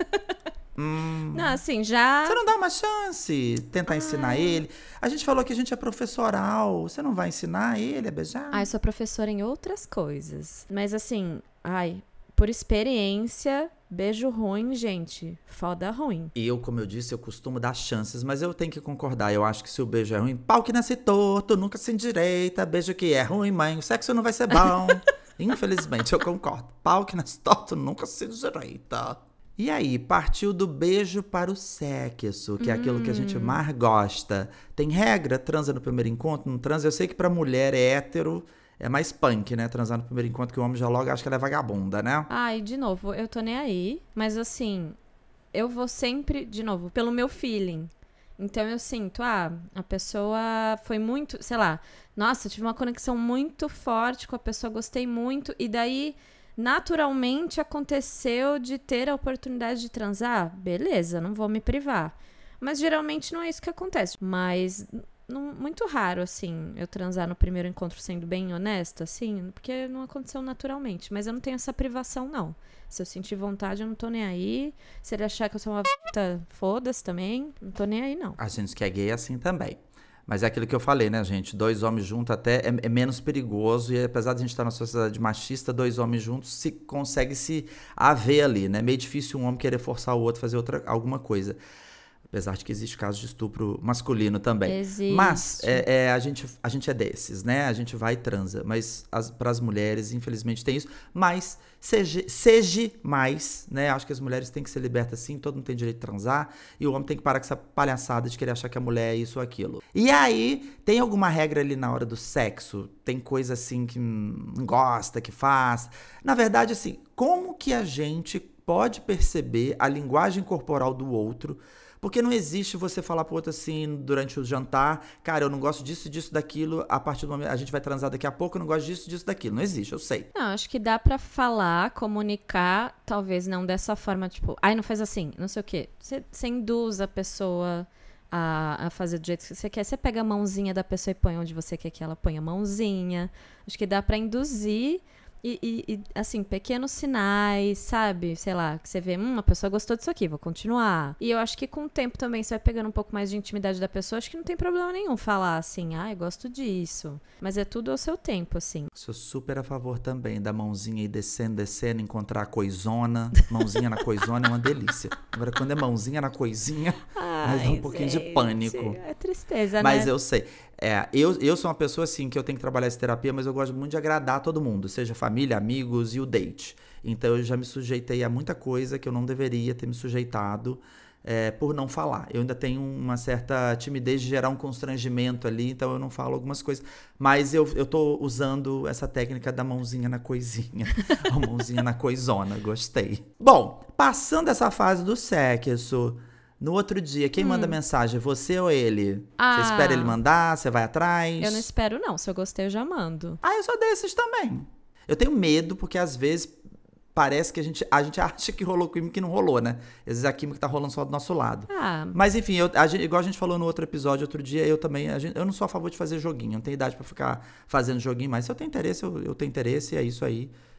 Hum, Não, assim, já... Você não dá uma chance? Tentar Ah. ensinar ele? A gente falou que a gente é professoral. Você não vai ensinar ele a beijar? Ah, eu sou professora em outras coisas. Mas assim, ai, por experiência, beijo ruim, gente, foda ruim. Eu, como eu disse, eu costumo dar chances, mas eu tenho que concordar. Eu acho que se o beijo é ruim, pau que nasce torto, nunca se endireita. Beijo que é ruim, mãe, o sexo não vai ser bom. Infelizmente, eu concordo. Pau que nasce torto, nunca se endireita. E aí, partiu do beijo para o sexo, que é aquilo que a gente mais gosta. Tem regra? Transa no primeiro encontro? Não transa? Eu sei que pra mulher é hétero, é mais punk, né? Transar no primeiro encontro, que o homem já logo acha que ela é vagabunda, né? Ai, de novo, eu tô nem aí, mas assim, eu vou sempre, de novo, pelo meu feeling. Então eu sinto, ah, a pessoa foi muito, sei lá, nossa, eu tive uma conexão muito forte com a pessoa, gostei muito, e daí... naturalmente aconteceu de ter a oportunidade de transar, beleza, não vou me privar. Mas geralmente não é isso que acontece. Mas não, muito raro, assim, eu transar no primeiro encontro sendo bem honesta, assim, porque não aconteceu naturalmente. Mas eu não tenho essa privação, não. Se eu sentir vontade, eu não tô nem aí. Se ele achar que eu sou uma puta, foda-se também, não tô nem aí, não. A gente que é gay é assim também. Mas é aquilo que eu falei, né, gente? Dois homens juntos até é, é menos perigoso. E apesar de a gente estar numa sociedade machista, dois homens juntos se consegue se haver ali, né? Meio difícil um homem querer forçar o outro a fazer outra, alguma coisa. Apesar de que existe casos de estupro masculino também. Existe. Mas é, é, a, gente, a gente é desses, né? A gente vai e transa. Mas para as mulheres, infelizmente, tem isso. Mas seja, seja mais, né? Acho que as mulheres têm que ser libertas sim. Todo mundo tem direito de transar. E o homem tem que parar com essa palhaçada de querer achar que a mulher é isso ou aquilo. E aí, tem alguma regra ali na hora do sexo? Tem coisa assim que não gosta, que faz? Na verdade, assim, como que a gente pode perceber a linguagem corporal do outro? Porque não existe você falar pro outro assim, durante o jantar, cara, eu não gosto disso, disso, daquilo, a partir do momento, a gente vai transar daqui a pouco, eu não gosto disso, disso, daquilo. Não existe, eu sei. Não, acho que dá pra falar, comunicar, talvez não dessa forma, tipo, ai, não faz assim, não sei o quê. Você, você induz a pessoa a, a fazer do jeito que você quer. Você pega a mãozinha da pessoa e põe onde você quer que ela ponha a mãozinha. Acho que dá pra induzir. E, e, e, assim, pequenos sinais, sabe? Sei lá, que você vê, hum, a pessoa gostou disso aqui, vou continuar. E eu acho que com o tempo também você vai pegando um pouco mais de intimidade da pessoa, acho que não tem problema nenhum falar assim, ah, eu gosto disso. Mas é tudo ao seu tempo, assim. Sou super a favor também da mãozinha aí descendo, descendo, encontrar a coisona. Mãozinha na coisona é uma delícia. Agora, quando é mãozinha na coisinha, Ai, dá um pouquinho gente, de pânico. É tristeza, Mas né? eu sei. É, eu, eu sou uma pessoa assim que eu tenho que trabalhar essa terapia, mas eu gosto muito de agradar todo mundo, seja família, amigos e o date. Então eu já me sujeitei a muita coisa que eu não deveria ter me sujeitado é, por não falar. Eu ainda tenho uma certa timidez de gerar um constrangimento ali, então eu não falo algumas coisas. Mas eu, eu tô usando essa técnica da mãozinha na coisinha. A mãozinha na coisona, gostei. Bom, passando essa fase do sexo... No outro dia, quem hum. manda mensagem? Você ou ele? Ah, você espera ele mandar? Você vai atrás? Eu não espero, não. Se eu gostei, eu já mando. Ah, eu sou desses também. Eu tenho medo, porque às vezes parece que a gente, a gente acha que rolou química que não rolou, né? Às vezes a química tá rolando só do nosso lado. Ah. Mas enfim, eu, a gente, igual a gente falou no outro episódio, outro dia, eu também, a gente, eu não sou a favor de fazer joguinho. Eu não tenho idade pra ficar fazendo joguinho, mas se eu tenho interesse, eu, eu tenho interesse e é isso aí.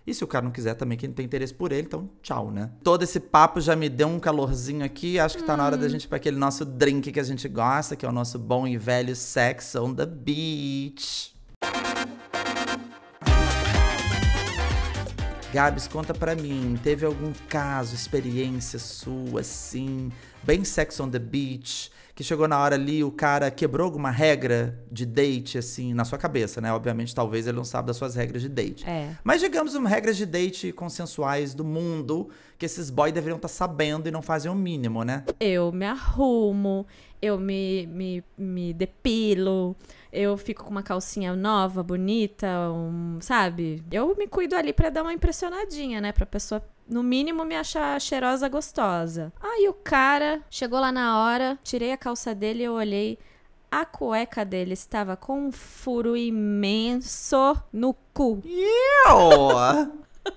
E se o cara não quiser também, que não tem interesse por ele, então tchau, né? Todo esse papo já me deu um calorzinho aqui. Acho que tá hum. na hora da gente ir pra aquele nosso drink que a gente gosta, que é o nosso bom e velho Sex on the Beach. Gabs, conta pra mim, teve algum caso, experiência sua, assim, bem Sex on the Beach, que chegou na hora ali, o cara quebrou alguma regra de date, assim, na sua cabeça, né? Obviamente, talvez ele não saiba das suas regras de date. É. Mas digamos, uma regras de date consensuais do mundo, que esses boys deveriam estar sabendo e não fazem o mínimo, né? Eu me arrumo, eu me, me, me depilo, eu fico com uma calcinha nova, bonita, um, sabe? Eu me cuido ali pra dar uma impressionadinha, né? Pra pessoa, no mínimo, me achar cheirosa, gostosa. Aí o cara chegou lá na hora, tirei a calça dele e eu olhei. A cueca dele estava com um furo imenso no cu. Eu!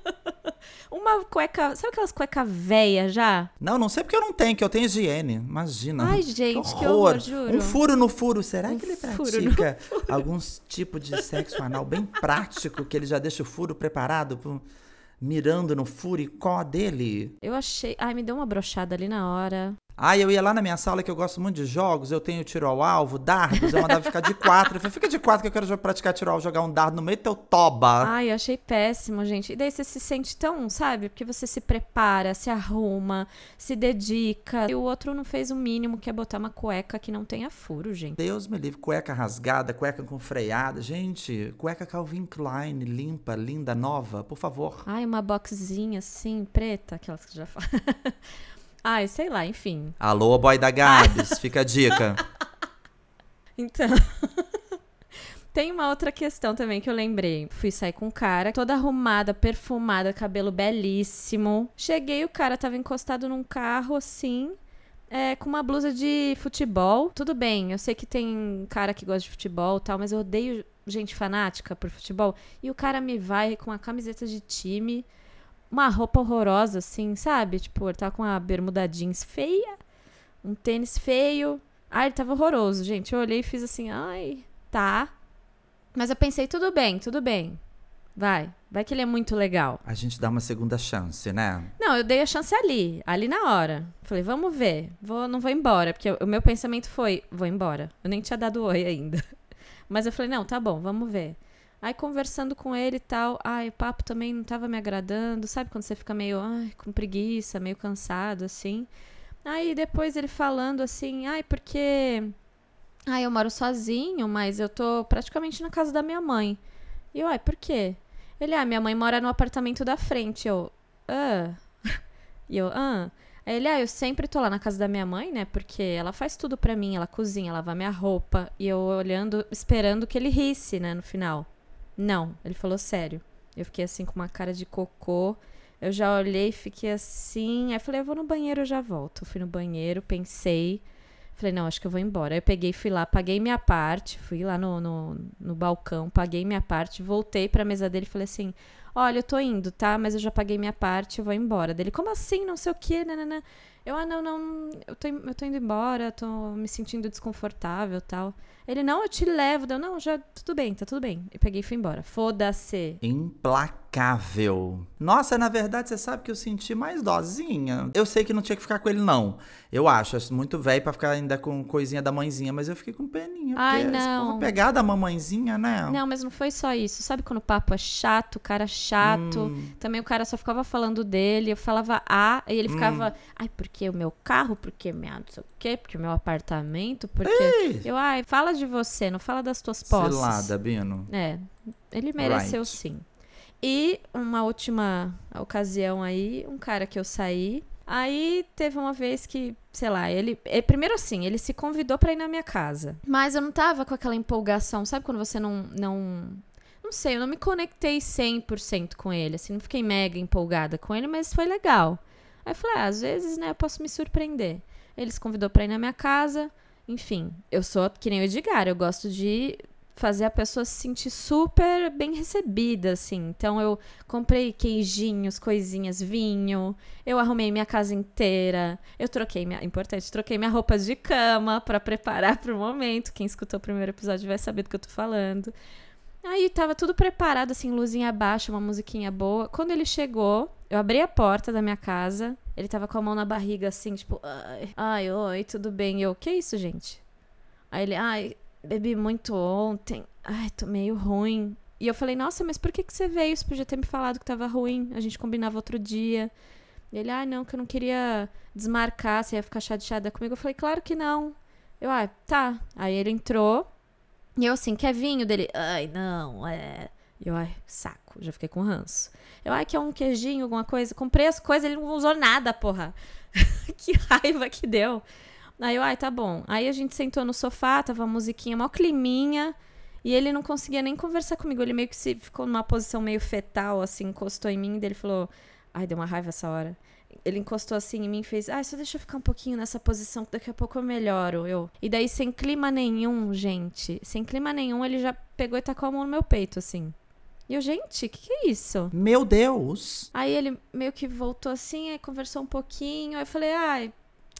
Uma cueca... Sabe aquelas cuecas velhas já? Não, não sei porque eu não tenho, que eu tenho higiene. Imagina. Ai, gente, que, que horror, horror, juro. Um furo no furo. Será um que ele furo pratica algum tipo de sexo anal bem prático, que ele já deixa o furo preparado, pro, mirando no furicó dele? Eu achei... Ai, me deu uma brochada ali na hora. Ah, eu ia lá na minha sala, que eu gosto muito de jogos, eu tenho tiro ao alvo, dardos, eu mandava ficar de quatro. Eu falei, fica de quatro que eu quero praticar tiro ao alvo, jogar um dardo no meio do teu toba. Ai, eu achei péssimo, gente. E daí você se sente tão, sabe? Porque você se prepara, se arruma, se dedica. E o outro não fez o mínimo, que é botar uma cueca que não tenha furo, gente. Deus me livre, cueca rasgada, cueca com freada. Gente, cueca Calvin Klein, limpa, linda, nova, por favor. Ai, uma boxzinha assim, preta, aquelas que já falam. Ai, sei lá, enfim. Alô, boy da Gabs, fica a dica. Então, tem uma outra questão também que eu lembrei. Fui sair com um cara, toda arrumada, perfumada, cabelo belíssimo. Cheguei, o cara tava encostado num carro, assim, é, com uma blusa de futebol. Tudo bem, eu sei que tem cara que gosta de futebol e tal, mas eu odeio gente fanática por futebol. E o cara me vai com a camiseta de time... Uma roupa horrorosa, assim, sabe? Tipo, ele tava com uma bermuda jeans feia, um tênis feio. Ai, ele tava horroroso, gente. Eu olhei e fiz assim, ai, tá. Mas eu pensei, tudo bem, tudo bem. Vai, vai que ele é muito legal. A gente dá uma segunda chance, né? Não, eu dei a chance ali, ali na hora. Falei, vamos ver, vou, não vou embora. Porque o meu pensamento foi, vou embora. Eu nem tinha dado oi ainda. Mas eu falei, não, tá bom, vamos ver. Aí, conversando com ele e tal, ai, o papo também não tava me agradando. Sabe quando você fica meio, ai, com preguiça, meio cansado, assim? Aí, depois ele falando assim, ai, porque... Ai, eu moro sozinho, mas eu tô praticamente na casa da minha mãe. E eu, ai, por quê? Ele, ah, minha mãe mora no apartamento da frente. Eu, ah... E eu, ah... Aí ele, ah, eu sempre tô lá na casa da minha mãe, né? Porque ela faz tudo pra mim, ela cozinha, lava minha roupa. E eu olhando, esperando que ele risse, né, no final. Não, ele falou sério. Eu fiquei assim com uma cara de cocô. Eu já olhei e fiquei assim. Aí falei, eu vou no banheiro, eu já volto. Eu fui no banheiro, pensei. Falei, não, acho que eu vou embora. Aí eu peguei, fui lá, paguei minha parte. Fui lá no, no, no balcão, paguei minha parte. Voltei pra mesa dele e falei assim, olha, eu tô indo, tá? Mas eu já paguei minha parte, eu vou embora. Dele, como assim? Não sei o quê, nanana. Eu, ah, não, não, eu tô, eu tô indo embora, tô me sentindo desconfortável e tal. Ele, não, eu te levo. Deu, não, já, tudo bem, tá tudo bem. E peguei e fui embora. Foda-se. Implacável. Nossa, na verdade, você sabe que eu senti mais dosinha. Eu sei que não tinha que ficar com ele, não. Eu acho, acho muito velho pra ficar ainda com coisinha da mãezinha, mas eu fiquei com peninha. Ai, porque não. Vou pegar da mamãezinha, né? Não, mas não foi só isso. Sabe quando o papo é chato, o cara é chato? Hum. Também o cara só ficava falando dele. Eu falava ah, e ele ficava, hum. ai, porque o meu carro, porque minha não sei o quê, porque o meu apartamento, porque... Ei. Eu, ai, fala de você, não fala das tuas posses. Cilada, Bino. É, ele mereceu right. sim. E uma última ocasião aí, um cara que eu saí, aí teve uma vez que, sei lá, ele, ele primeiro assim, ele se convidou pra ir na minha casa, mas eu não tava com aquela empolgação, sabe quando você não, não, não sei, eu não me conectei cem por cento com ele, assim, não fiquei mega empolgada com ele, mas foi legal. Aí eu falei, ah, às vezes, né, eu posso me surpreender. Ele se convidou pra ir na minha casa, enfim, eu sou que nem o Edgar, eu gosto de fazer a pessoa se sentir super bem recebida, assim. Então, eu comprei queijinhos, coisinhas, vinho, eu arrumei minha casa inteira, eu troquei minha... Importante, troquei minha roupa de cama pra preparar pro momento. Quem escutou o primeiro episódio vai saber do que eu tô falando. Aí tava tudo preparado, assim, luzinha baixa, uma musiquinha boa. Quando ele chegou, eu abri a porta da minha casa. Ele tava com a mão na barriga, assim, tipo... Ai, ai oi, tudo bem? Eu, que isso, gente? Aí ele, ai, bebi muito ontem. Ai, tô meio ruim. E eu falei, nossa, mas por que que você veio? Você podia ter me falado que tava ruim. A gente combinava outro dia. Ele, ai, não, que eu não queria desmarcar. Você ia ficar chateada comigo. Eu falei, claro que não. Eu, ah, tá. Aí ele entrou. E eu assim, quer vinho dele? Ai, não, é... E eu, ai, saco, já fiquei com ranço. Eu, ai, quer um queijinho, alguma coisa? Comprei as coisas, ele não usou nada, porra. Que raiva que deu. Aí eu, ai, tá bom. Aí a gente sentou no sofá, tava a musiquinha, mó climinha. E ele não conseguia nem conversar comigo. Ele meio que se ficou numa posição meio fetal, assim, encostou em mim. E ele falou, ai, deu uma raiva essa hora. Ele encostou assim em mim e fez, ai, só deixa eu ficar um pouquinho nessa posição, que daqui a pouco eu melhoro. Eu. E daí, sem clima nenhum, gente, sem clima nenhum, ele já pegou e tacou a mão no meu peito, assim. E eu, gente, que que é isso? Meu Deus! Aí ele meio que voltou assim, aí conversou um pouquinho. Aí eu falei, ai,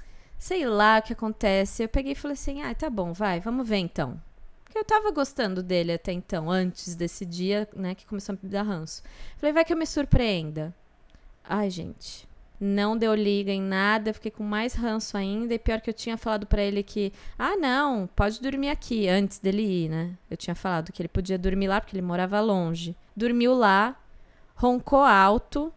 sei lá o que acontece. Eu peguei e falei assim, ai, tá bom, vai, vamos ver então. Porque eu tava gostando dele até então, antes desse dia, né, que começou a me dar ranço. Falei, vai que eu me surpreenda. Ai, gente... Não deu liga em nada, fiquei com mais ranço ainda. E pior que eu tinha falado pra ele que... Ah, não, pode dormir aqui, antes dele ir, né? Eu tinha falado que ele podia dormir lá, porque ele morava longe. Dormiu lá, roncou alto,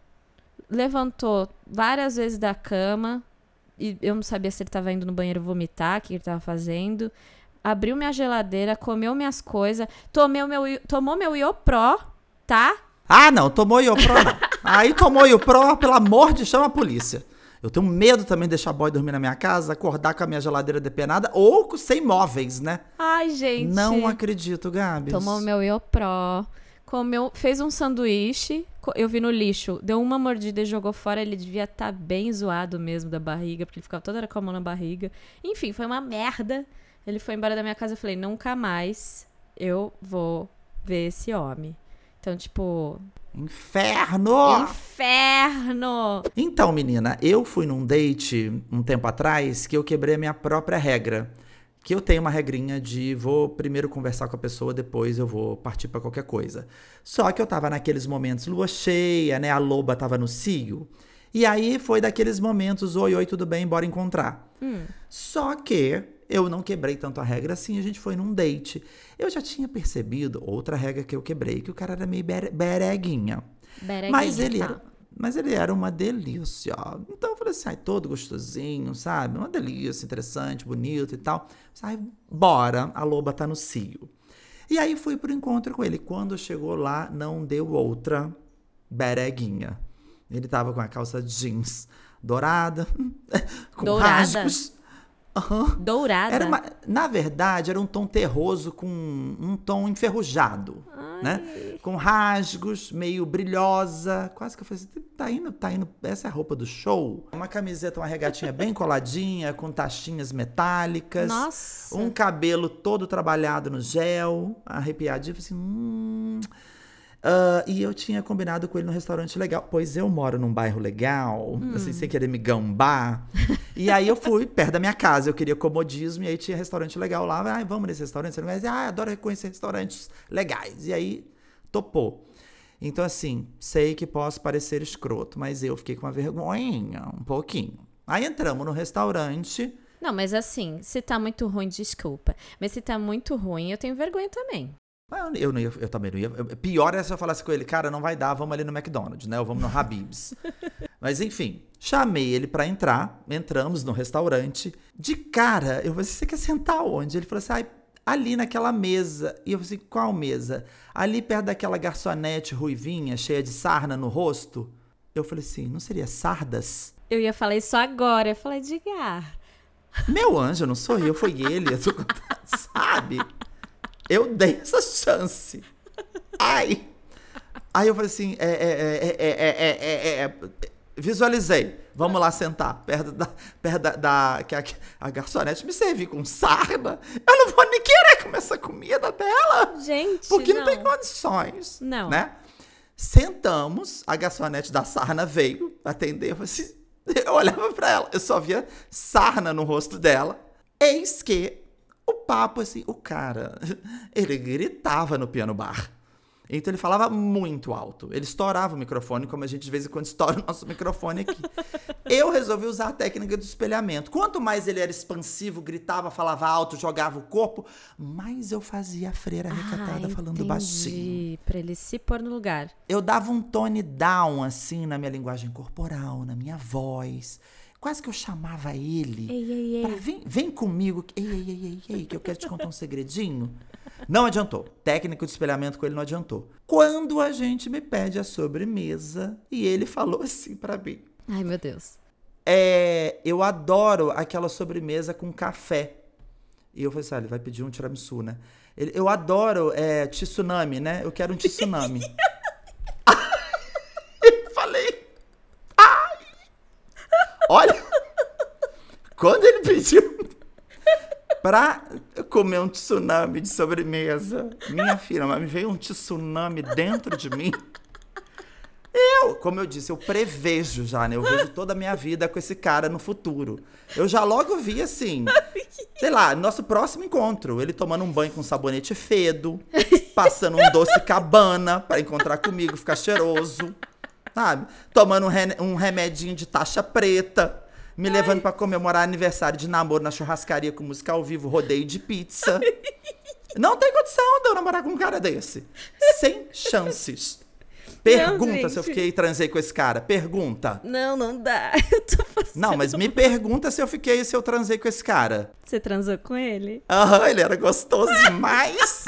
levantou várias vezes da cama. E eu não sabia se ele tava indo no banheiro vomitar, o que ele tava fazendo. Abriu minha geladeira, comeu minhas coisas, tomou meu, tomou meu Iopró, tá? Ah, não, tomou Iopró não. Aí tomou Iopró, pelo amor de chama a polícia. Eu tenho medo também de deixar boy dormir na minha casa, acordar com a minha geladeira depenada ou sem móveis, né? Ai, gente. Não acredito, Gabs. Tomou meu Iopró, comeu, fez um sanduíche, eu vi no lixo, deu uma mordida e jogou fora. Ele devia estar tá bem zoado mesmo da barriga, porque ele ficava toda hora com a mão na barriga. Enfim, foi uma merda. Ele foi embora da minha casa, eu falei, nunca mais eu vou ver esse homem. Então, tipo... Inferno! Inferno! Então, menina, eu fui num date um tempo atrás que eu quebrei a minha própria regra. Que eu tenho uma regrinha de vou primeiro conversar com a pessoa, depois eu vou partir pra qualquer coisa. Só que eu tava naqueles momentos lua cheia, né? A loba tava no cio. E aí foi daqueles momentos, oi, oi, tudo bem, bora encontrar. Hum. Só que... eu não quebrei tanto a regra assim, a gente foi num date. Eu já tinha percebido, outra regra que eu quebrei, que o cara era meio bere, bereguinha. Bereguinha, mas ele tá. era, mas ele era uma delícia. Então eu falei assim, ai, todo gostosinho, sabe? Uma delícia, interessante, bonito e tal. Ai, bora, a loba tá no cio. E aí fui pro encontro com ele. Quando chegou lá, não deu outra bereguinha. Ele tava com a calça jeans dourada, com dourada. rasgos. Uhum. Dourada. Era uma, na verdade, era um tom terroso com um tom enferrujado, Ai. né? Com rasgos, meio brilhosa. Quase que eu falei assim, tá indo, tá indo, essa é a roupa do show? Uma camiseta, uma regatinha bem coladinha, com taxinhas metálicas. Nossa. Um cabelo todo trabalhado no gel, arrepiadinho. Eu falei assim, hum... Uh, e eu tinha combinado com ele num restaurante legal. Pois eu moro num bairro legal, hum. assim, sem querer me gambar. E aí eu fui perto da minha casa, eu queria comodismo, e aí tinha restaurante legal lá. Ah, vamos nesse restaurante? Você não vai dizer, ah, adoro reconhecer restaurantes legais. E aí, topou. Então, assim, sei que posso parecer escroto, mas eu fiquei com uma vergonha, um pouquinho. Aí entramos no restaurante. Não, mas assim, se tá muito ruim, desculpa. Mas se tá muito ruim, eu tenho vergonha também. Eu, não ia, eu também não ia. Pior é se eu falasse com ele, cara, não vai dar, vamos ali no McDonald's, né? Ou vamos no Habib's. Mas enfim, chamei ele pra entrar, entramos no restaurante. De cara, eu falei assim, você quer sentar onde? Ele falou assim, ah, ali naquela mesa. E eu falei assim, qual mesa? Ali perto daquela garçonete ruivinha, cheia de sarna no rosto. Eu falei assim, não seria Sardas? Eu ia falar isso agora, eu falei, Edgar. Meu anjo, não sou eu, foi ele, eu tô contando, sabe? Eu dei essa chance. Ai. Aí eu falei assim, é, é, é, é, é, é, é, visualizei. Vamos lá sentar, perto da, perto da, da que a, a garçonete me servir com sarna. Eu não vou nem querer comer essa comida dela. Gente, porque não. não tem condições. Não. Né? Sentamos, a garçonete da sarna veio atender. Eu falei assim, eu olhava pra ela, eu só via sarna no rosto dela. Eis que o papo, assim, o cara, ele gritava no piano bar. Então ele falava muito alto. Ele estourava o microfone, como a gente de vez em quando estoura o nosso microfone aqui. Eu resolvi usar a técnica do espelhamento. Quanto mais ele era expansivo, gritava, falava alto, jogava o corpo, mais eu fazia a freira recatada ah, falando entendi. baixinho. Pra ele se pôr no lugar. Eu dava um tone down, assim, na minha linguagem corporal, na minha voz. Quase que eu chamava ele. Ei, ei, ei. Pra, vem, vem comigo. Ei, ei, ei, ei, ei, que eu quero te contar um segredinho. Não adiantou. Técnica de espelhamento com ele não adiantou. Quando a gente me pede a sobremesa, e ele falou assim pra mim. Ai, meu Deus. É, eu adoro aquela sobremesa com café. E eu falei assim, ah, ele vai pedir um tiramisu, né? Ele, eu adoro é, tsunami, né? Eu quero um tsunami. Eu falei... Ai! Olha! Quando ele pediu... Pra comer um tsunami de sobremesa. Minha filha, mas me veio um tsunami dentro de mim. Eu, como eu disse, eu prevejo já, né? Eu vejo toda a minha vida com esse cara no futuro. Eu já logo vi assim, sei lá, nosso próximo encontro. Ele tomando um banho com sabonete Fedo, passando um doce cabana pra encontrar comigo, ficar cheiroso, sabe? Tomando um, re- um remedinho de taxa preta. Me Ai. levando pra comemorar aniversário de namoro na churrascaria com música ao vivo, rodeio de pizza. Não tem condição de eu namorar com um cara desse. Sem chances. Pergunta não, se eu fiquei transei com esse cara. Pergunta. Não, não dá. Eu tô passando... Não, mas me pergunta se eu fiquei, se eu transei com esse cara. Você transou com ele? Aham, ele era gostoso demais.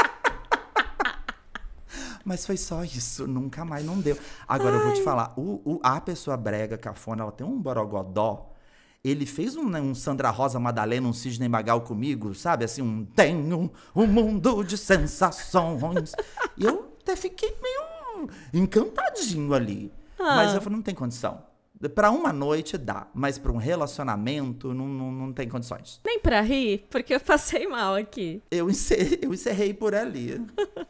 Mas foi só isso, nunca mais, não deu. Agora Ai. eu vou te falar, o, o, a pessoa brega, cafona, ela tem um borogodó. Ele fez um, né, um Sandra Rosa Madalena, um Sidney Magal comigo, sabe? Assim, um tenho um mundo de sensações. E eu até fiquei meio encantadinho ali. Ah. Mas eu falei, não tem condição. Pra uma noite dá, mas pra um relacionamento não, não, não tem condições. Nem pra rir, porque eu passei mal aqui. Eu encerrei, eu encerrei por ali.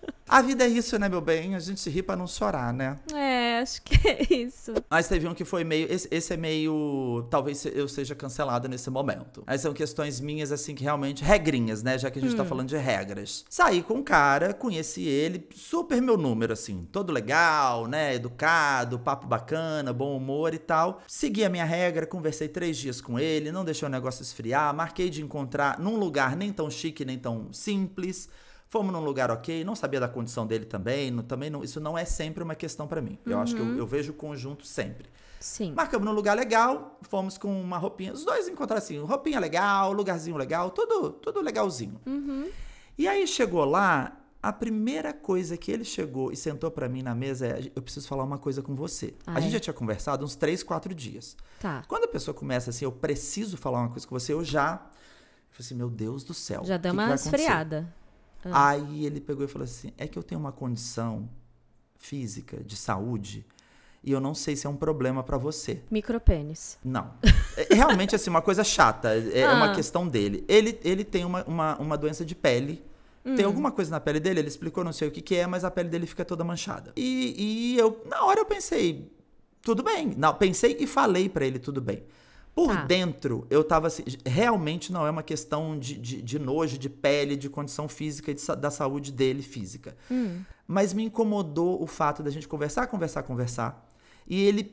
A vida é isso, né, meu bem? A gente se ri pra não chorar, né? É, acho que é isso. Mas teve um que foi meio... Esse, esse é meio... Talvez eu seja cancelado nesse momento. Aí são questões minhas, assim, que realmente... Regrinhas, né? Já que a gente hum. tá falando de regras. Saí com um cara, conheci ele, super meu número, assim. Todo legal, né? Educado, papo bacana, bom humor e tal. Segui a minha regra, conversei três dias com ele, não deixei o negócio esfriar. Marquei de encontrar num lugar nem tão chique, nem tão simples. Fomos num lugar ok, não sabia da condição dele também, não, também não, isso não é sempre uma questão pra mim. Eu uhum. acho que eu, eu vejo o conjunto sempre. Sim. Marcamos num lugar legal, fomos com uma roupinha, os dois encontraram assim, roupinha legal, lugarzinho legal, tudo, tudo legalzinho. Uhum. E aí chegou lá, a primeira coisa que ele chegou e sentou pra mim na mesa é, eu preciso falar uma coisa com você. Ai. A gente já tinha conversado uns três, quatro dias. Tá. Quando a pessoa começa assim, eu preciso falar uma coisa com você, eu já, eu falei assim, meu Deus do céu. Já deu uma esfriada. Ah. Aí ele pegou e falou assim, é que eu tenho uma condição física, de saúde, e eu não sei se é um problema pra você. Micropênis. Não. É realmente, assim, uma coisa chata, é ah. uma questão dele. Ele, ele tem uma, uma, uma doença de pele, hum. tem alguma coisa na pele dele, ele explicou, não sei o que que é, mas a pele dele fica toda manchada. E, e eu, na hora eu pensei, tudo bem. Não, pensei e falei pra ele, tudo bem. Por ah. dentro, eu tava assim, realmente não é uma questão de, de, de nojo, de pele, de condição física, de, da saúde dele física. Hum. Mas me incomodou o fato da gente conversar, conversar, conversar. E ele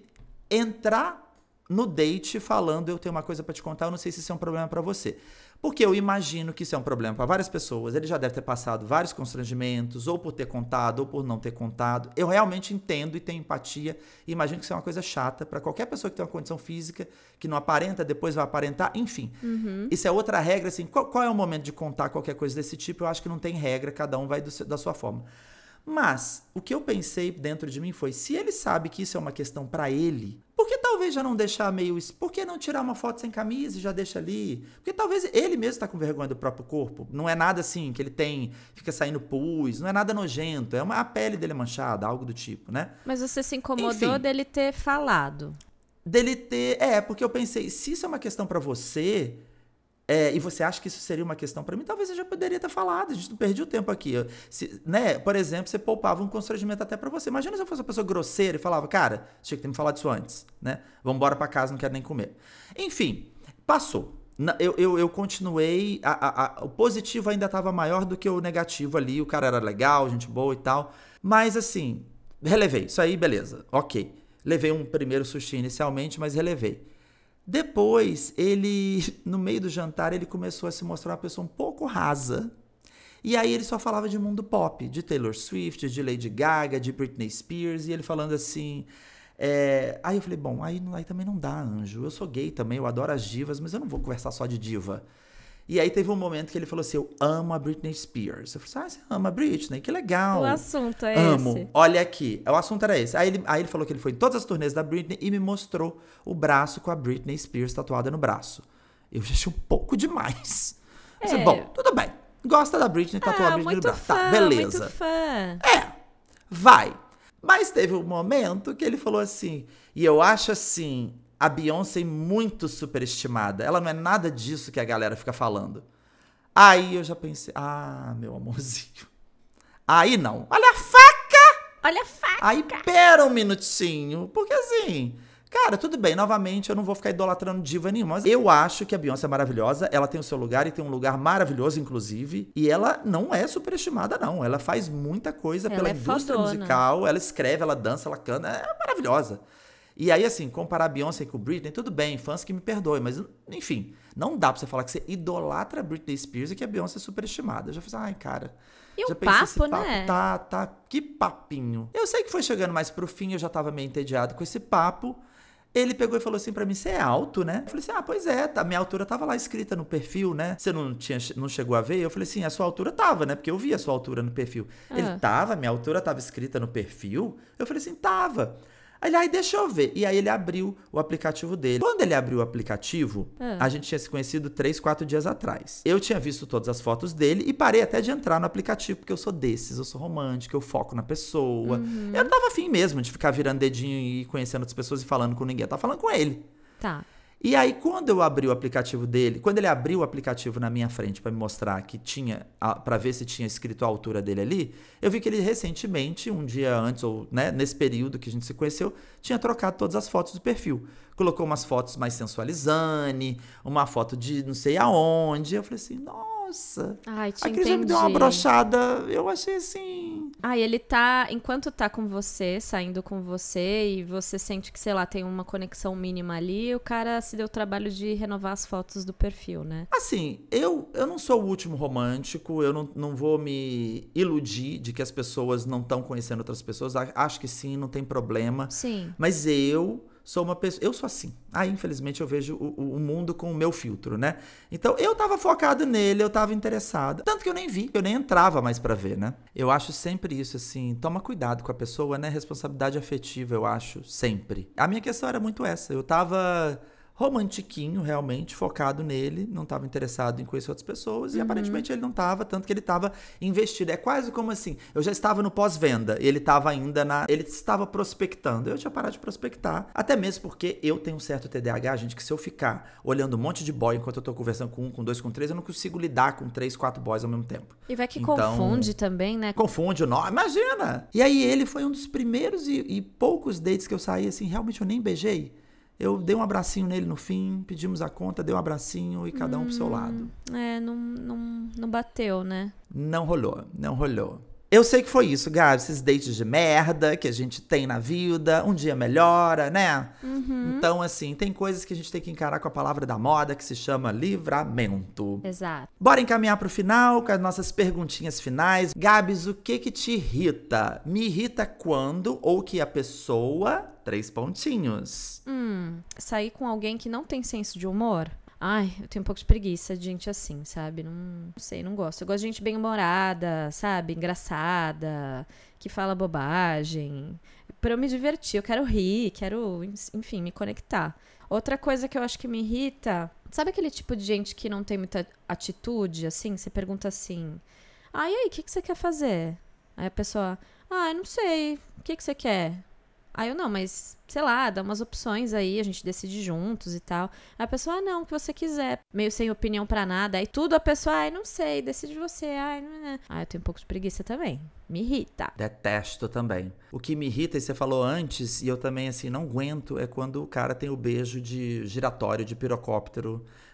entrar no date falando, eu tenho uma coisa pra te contar, eu não sei se isso é um problema pra você. Porque eu imagino que isso é um problema para várias pessoas. Ele já deve ter passado vários constrangimentos, ou por ter contado, ou por não ter contado. Eu realmente entendo e tenho empatia. E imagino que isso é uma coisa chata para qualquer pessoa que tem uma condição física, que não aparenta, depois vai aparentar, enfim. Uhum. Isso é outra regra, assim. Qual, qual é o momento de contar qualquer coisa desse tipo? Eu acho que não tem regra, cada um vai do, da sua forma. Mas o que eu pensei dentro de mim foi, se ele sabe que isso é uma questão pra ele, por que talvez já não deixar meio... Por que não tirar uma foto sem camisa e já deixa ali? Porque talvez ele mesmo tá com vergonha do próprio corpo. Não é nada assim que ele tem... Fica saindo pus, não é nada nojento. É uma, a pele dele é manchada, algo do tipo, né? Mas você se incomodou Enfim, dele ter falado. Dele ter... É, porque eu pensei, se isso é uma questão pra você... É, e você acha que isso seria uma questão pra mim? Talvez eu já poderia ter falado, a gente não perdeu tempo aqui. Se, né? Por exemplo, você poupava um constrangimento até pra você. Imagina se eu fosse uma pessoa grosseira e falava, cara, tinha que ter me falado isso antes, né? Vamos embora pra casa, não quero nem comer. Enfim, passou. Na- Eu, eu, eu continuei. a- a- a- o positivo ainda tava maior do que o negativo ali. O cara era legal, gente boa e tal. Mas assim, relevei. Isso aí, beleza. Ok. Levei um primeiro sushi inicialmente, mas relevei. Depois, ele, no meio do jantar, ele começou a se mostrar uma pessoa um pouco rasa. E aí ele só falava de mundo pop, de Taylor Swift, de Lady Gaga, de Britney Spears. E ele falando assim. é, Aí eu falei, bom, aí, aí também não dá, anjo. Eu sou gay também, eu adoro as divas, mas eu não vou conversar só de diva. E aí teve um momento que ele falou assim, eu amo a Britney Spears. Eu falei assim, ah, você ama a Britney? Que legal. O assunto é Amo. esse. Olha aqui, o assunto era esse. Aí ele, aí ele falou que ele foi em todas as turnês da Britney e me mostrou o braço com a Britney Spears tatuada no braço. Eu já achei um pouco demais. Eu falei, É. bom, tudo bem. Gosta da Britney, tatuou a Ah, Britney no muito braço. fã, Tá, beleza. muito fã. É, vai. Mas teve um momento que ele falou assim, e eu acho assim, a Beyoncé muito superestimada. Ela não é nada disso que a galera fica falando. Aí eu já pensei, ah, meu amorzinho. Aí não. Olha a faca! Olha a faca. Aí pera um minutinho. Porque assim, cara, tudo bem, novamente eu não vou ficar idolatrando diva nenhuma. Mas eu acho que a Beyoncé é maravilhosa. Ela tem o seu lugar e tem um lugar maravilhoso, inclusive. E ela não é superestimada, não. Ela faz muita coisa Ela pela é indústria fodona. musical. Ela escreve, ela dança, ela canta. É maravilhosa. E aí, assim, comparar a Beyoncé com Britney, tudo bem, fãs que me perdoem, mas, enfim, não dá pra você falar que você idolatra a Britney Spears e que a Beyoncé é superestimada. Eu já falei, ai, cara. E já o pensei, esse papo, né? Tá, tá, que papinho. Eu sei que foi chegando mais pro fim, eu já tava meio entediado com esse papo. Ele pegou e falou assim pra mim, você é alto, né? Eu falei assim, ah, pois é, tá, minha altura tava lá escrita no perfil, né? Você não, tinha, não chegou a ver? Eu falei assim, a sua altura tava, né? Porque eu vi a sua altura no perfil. Ah. Ele, tava? Minha altura tava escrita no perfil? Eu falei assim, tava. Aí ele, ai, deixa eu ver. E aí ele abriu o aplicativo dele. Quando ele abriu o aplicativo, Ah. a gente tinha se conhecido três, quatro dias atrás. Eu tinha visto todas as fotos dele e parei até de entrar no aplicativo, porque eu sou desses, eu sou romântica, eu foco na pessoa. Eu não tava afim mesmo de ficar virando dedinho e conhecendo outras pessoas e falando com ninguém. Eu tava falando com ele. Tá. E aí, quando eu abri o aplicativo dele, quando ele abriu o aplicativo na minha frente pra me mostrar que tinha, a- pra ver se tinha escrito a altura dele ali, eu vi que ele recentemente, um dia antes, ou né, nesse período que a gente se conheceu, tinha trocado todas as fotos do perfil. Colocou umas fotos mais sensualizane, uma foto de não sei aonde. Eu falei assim, nossa. Ai, te Aquilo entendi. já me deu uma brochada, eu achei assim. Ah, e ele tá, enquanto tá com você, saindo com você, e você sente que, sei lá, tem uma conexão mínima ali, o cara se deu o trabalho de renovar as fotos do perfil, né? Assim, eu, eu não sou o último romântico, eu não, não vou me iludir de que as pessoas não estão conhecendo outras pessoas. A- Acho que sim, não tem problema. Sim. Mas eu sou uma pessoa. Eu sou assim. Ah, infelizmente eu vejo o, o- o mundo com o meu filtro, né? Então eu tava focado nele, eu tava interessado. Tanto que eu nem vi, eu nem entrava mais pra ver, né? Eu acho sempre isso, assim. Toma cuidado com a pessoa, né? Responsabilidade afetiva, eu acho, sempre. A minha questão era muito essa. Eu tava romantiquinho, realmente, focado nele, não estava interessado em conhecer outras pessoas, e aparentemente ele não estava, tanto que ele estava investido. É quase como assim, eu já estava no pós-venda, e ele estava ainda na... Ele estava prospectando, eu tinha parado de prospectar, até mesmo porque eu tenho um certo T D A H, gente, que se eu ficar olhando um monte de boy enquanto eu tô conversando com um, com dois, com três, eu não consigo lidar com três, quatro boys ao mesmo tempo. E vai que Então- confunde também, né? Confunde o nome, imagina! E aí ele foi um dos primeiros e, e poucos dates que eu saí, assim, realmente eu nem beijei. Eu dei um abracinho nele no fim, pedimos a conta, dei um abracinho e cada um pro seu lado. É, não, não, não bateu, né? Não rolou, não rolou. Eu sei que foi isso, Gabi, esses dates de merda que a gente tem na vida, um dia melhora, né? Então, assim, tem coisas que a gente tem que encarar com a palavra da moda que se chama livramento. Exato. Bora encaminhar pro final com as nossas perguntinhas finais. Gabs, o que que te irrita? Me irrita quando ou que a pessoa... Três pontinhos. Hum, sair com alguém que não tem senso de humor? Ai, eu tenho um pouco de preguiça de gente assim, sabe? Não, não sei, não gosto. Eu gosto de gente bem-humorada, sabe? Engraçada, que fala bobagem. Pra eu me divertir, eu quero rir, quero, enfim, me conectar. Outra coisa que eu acho que me irrita... Sabe aquele tipo de gente que não tem muita atitude, assim? Você pergunta assim... Ah, e aí, o que, que você quer fazer? Aí a pessoa... Ah, eu não sei. O que, que você quer? Aí eu, não, mas, sei lá, dá umas opções aí, a gente decide juntos e tal. Aí a pessoa, ah, não, o que você quiser. Meio sem opinião pra nada. Aí tudo a pessoa, ai, não sei, decide você. Ai, não é. Ah, eu tenho um pouco de preguiça também. Me irrita. Detesto também. O que me irrita, e você falou antes, e eu também, assim, não aguento, é quando o cara tem o beijo de giratório, de pirocóptero,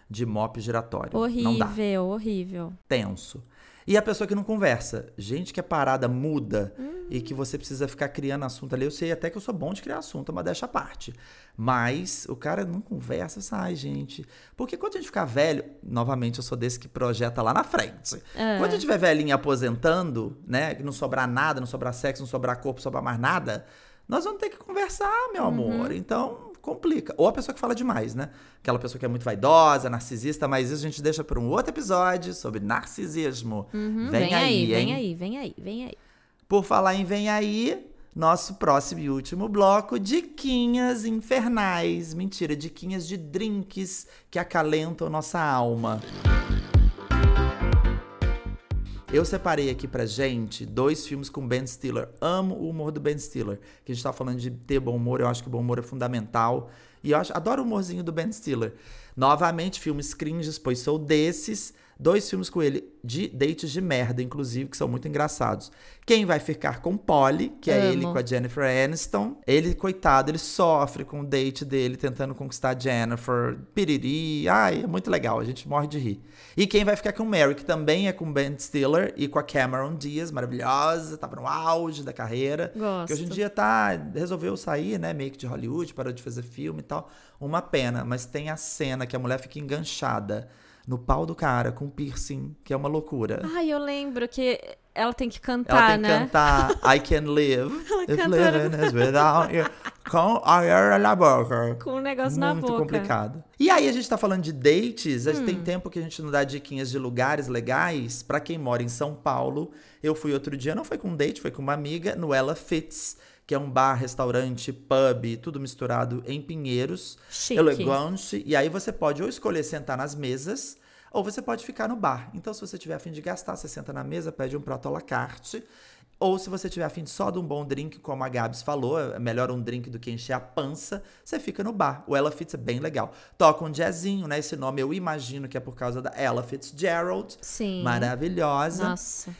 de mop giratório. Não dá. Horrível, horrível. Tenso. E a pessoa que não conversa. Gente que a parada muda Hum. e que você precisa ficar criando assunto ali. Eu sei até que eu sou bom de criar assunto, mas deixa a parte. Mas o cara não conversa, sai, gente. Porque quando a gente ficar velho, novamente eu sou desse que projeta lá na frente. É. Quando a gente tiver velhinho aposentando, né, que não sobrar nada, não sobrar sexo, não sobrar corpo, não sobrar mais nada, nós vamos ter que conversar, meu amor. Então, complica. Ou a pessoa que fala demais, né? Aquela pessoa que é muito vaidosa, narcisista, mas isso a gente deixa para um outro episódio sobre narcisismo. Uhum, Vem, vem aí, aí, hein? vem aí, vem aí, vem aí. Por falar em vem aí, nosso próximo e último bloco, diquinhas infernais. Mentira, diquinhas de drinks que acalentam nossa alma. Eu separei aqui pra gente dois filmes com Ben Stiller. Amo o humor do Ben Stiller. Que a gente tá falando de ter bom humor, eu acho que o bom humor é fundamental. E eu acho, adoro o humorzinho do Ben Stiller. Novamente, filmes cringes, pois sou desses. Dois filmes com ele de dates de merda, inclusive, que são muito engraçados. Quem Vai Ficar com Polly, que é Amo. ele com a Jennifer Aniston. Ele, coitado, ele sofre com o date dele, tentando conquistar a Jennifer. Piriri. Ai, é muito legal, a gente morre de rir. E Quem Vai Ficar com Mary, que também é com Ben Stiller e com a Cameron Diaz, maravilhosa, tava no auge da carreira. Gosto. Que hoje em dia tá, resolveu sair, né, meio que de Hollywood, parou de fazer filme e tal. Uma pena, mas tem a cena que a mulher fica enganchada no pau do cara com piercing, que é uma loucura. Ai, eu lembro que ela tem que cantar, Ela tem que né? cantar I Can Live, Ela if canta living is without you, com a air na boca. Com um negócio na Muito boca. complicado. E aí, a gente tá falando de dates, a gente Hum. tem tempo que a gente não dá diquinhas de lugares legais. Pra quem mora em São Paulo, eu fui outro dia, não foi com um date, foi com uma amiga, no Ella Fits, que é um bar, restaurante, pub, tudo misturado em Pinheiros. Chique. Elegante. E aí você pode ou escolher sentar nas mesas, ou você pode ficar no bar. Então, se você tiver a fim de gastar, você senta na mesa, pede um prato à la carte. Ou se você tiver a fim de só de um bom drink, como a Gabs falou, é melhor um drink do que encher a pança, você fica no bar. O Ella Fitz é bem legal. Toca um jazzinho, né? Esse nome eu imagino que é por causa da Ella Fitzgerald. Sim. Maravilhosa. Nossa.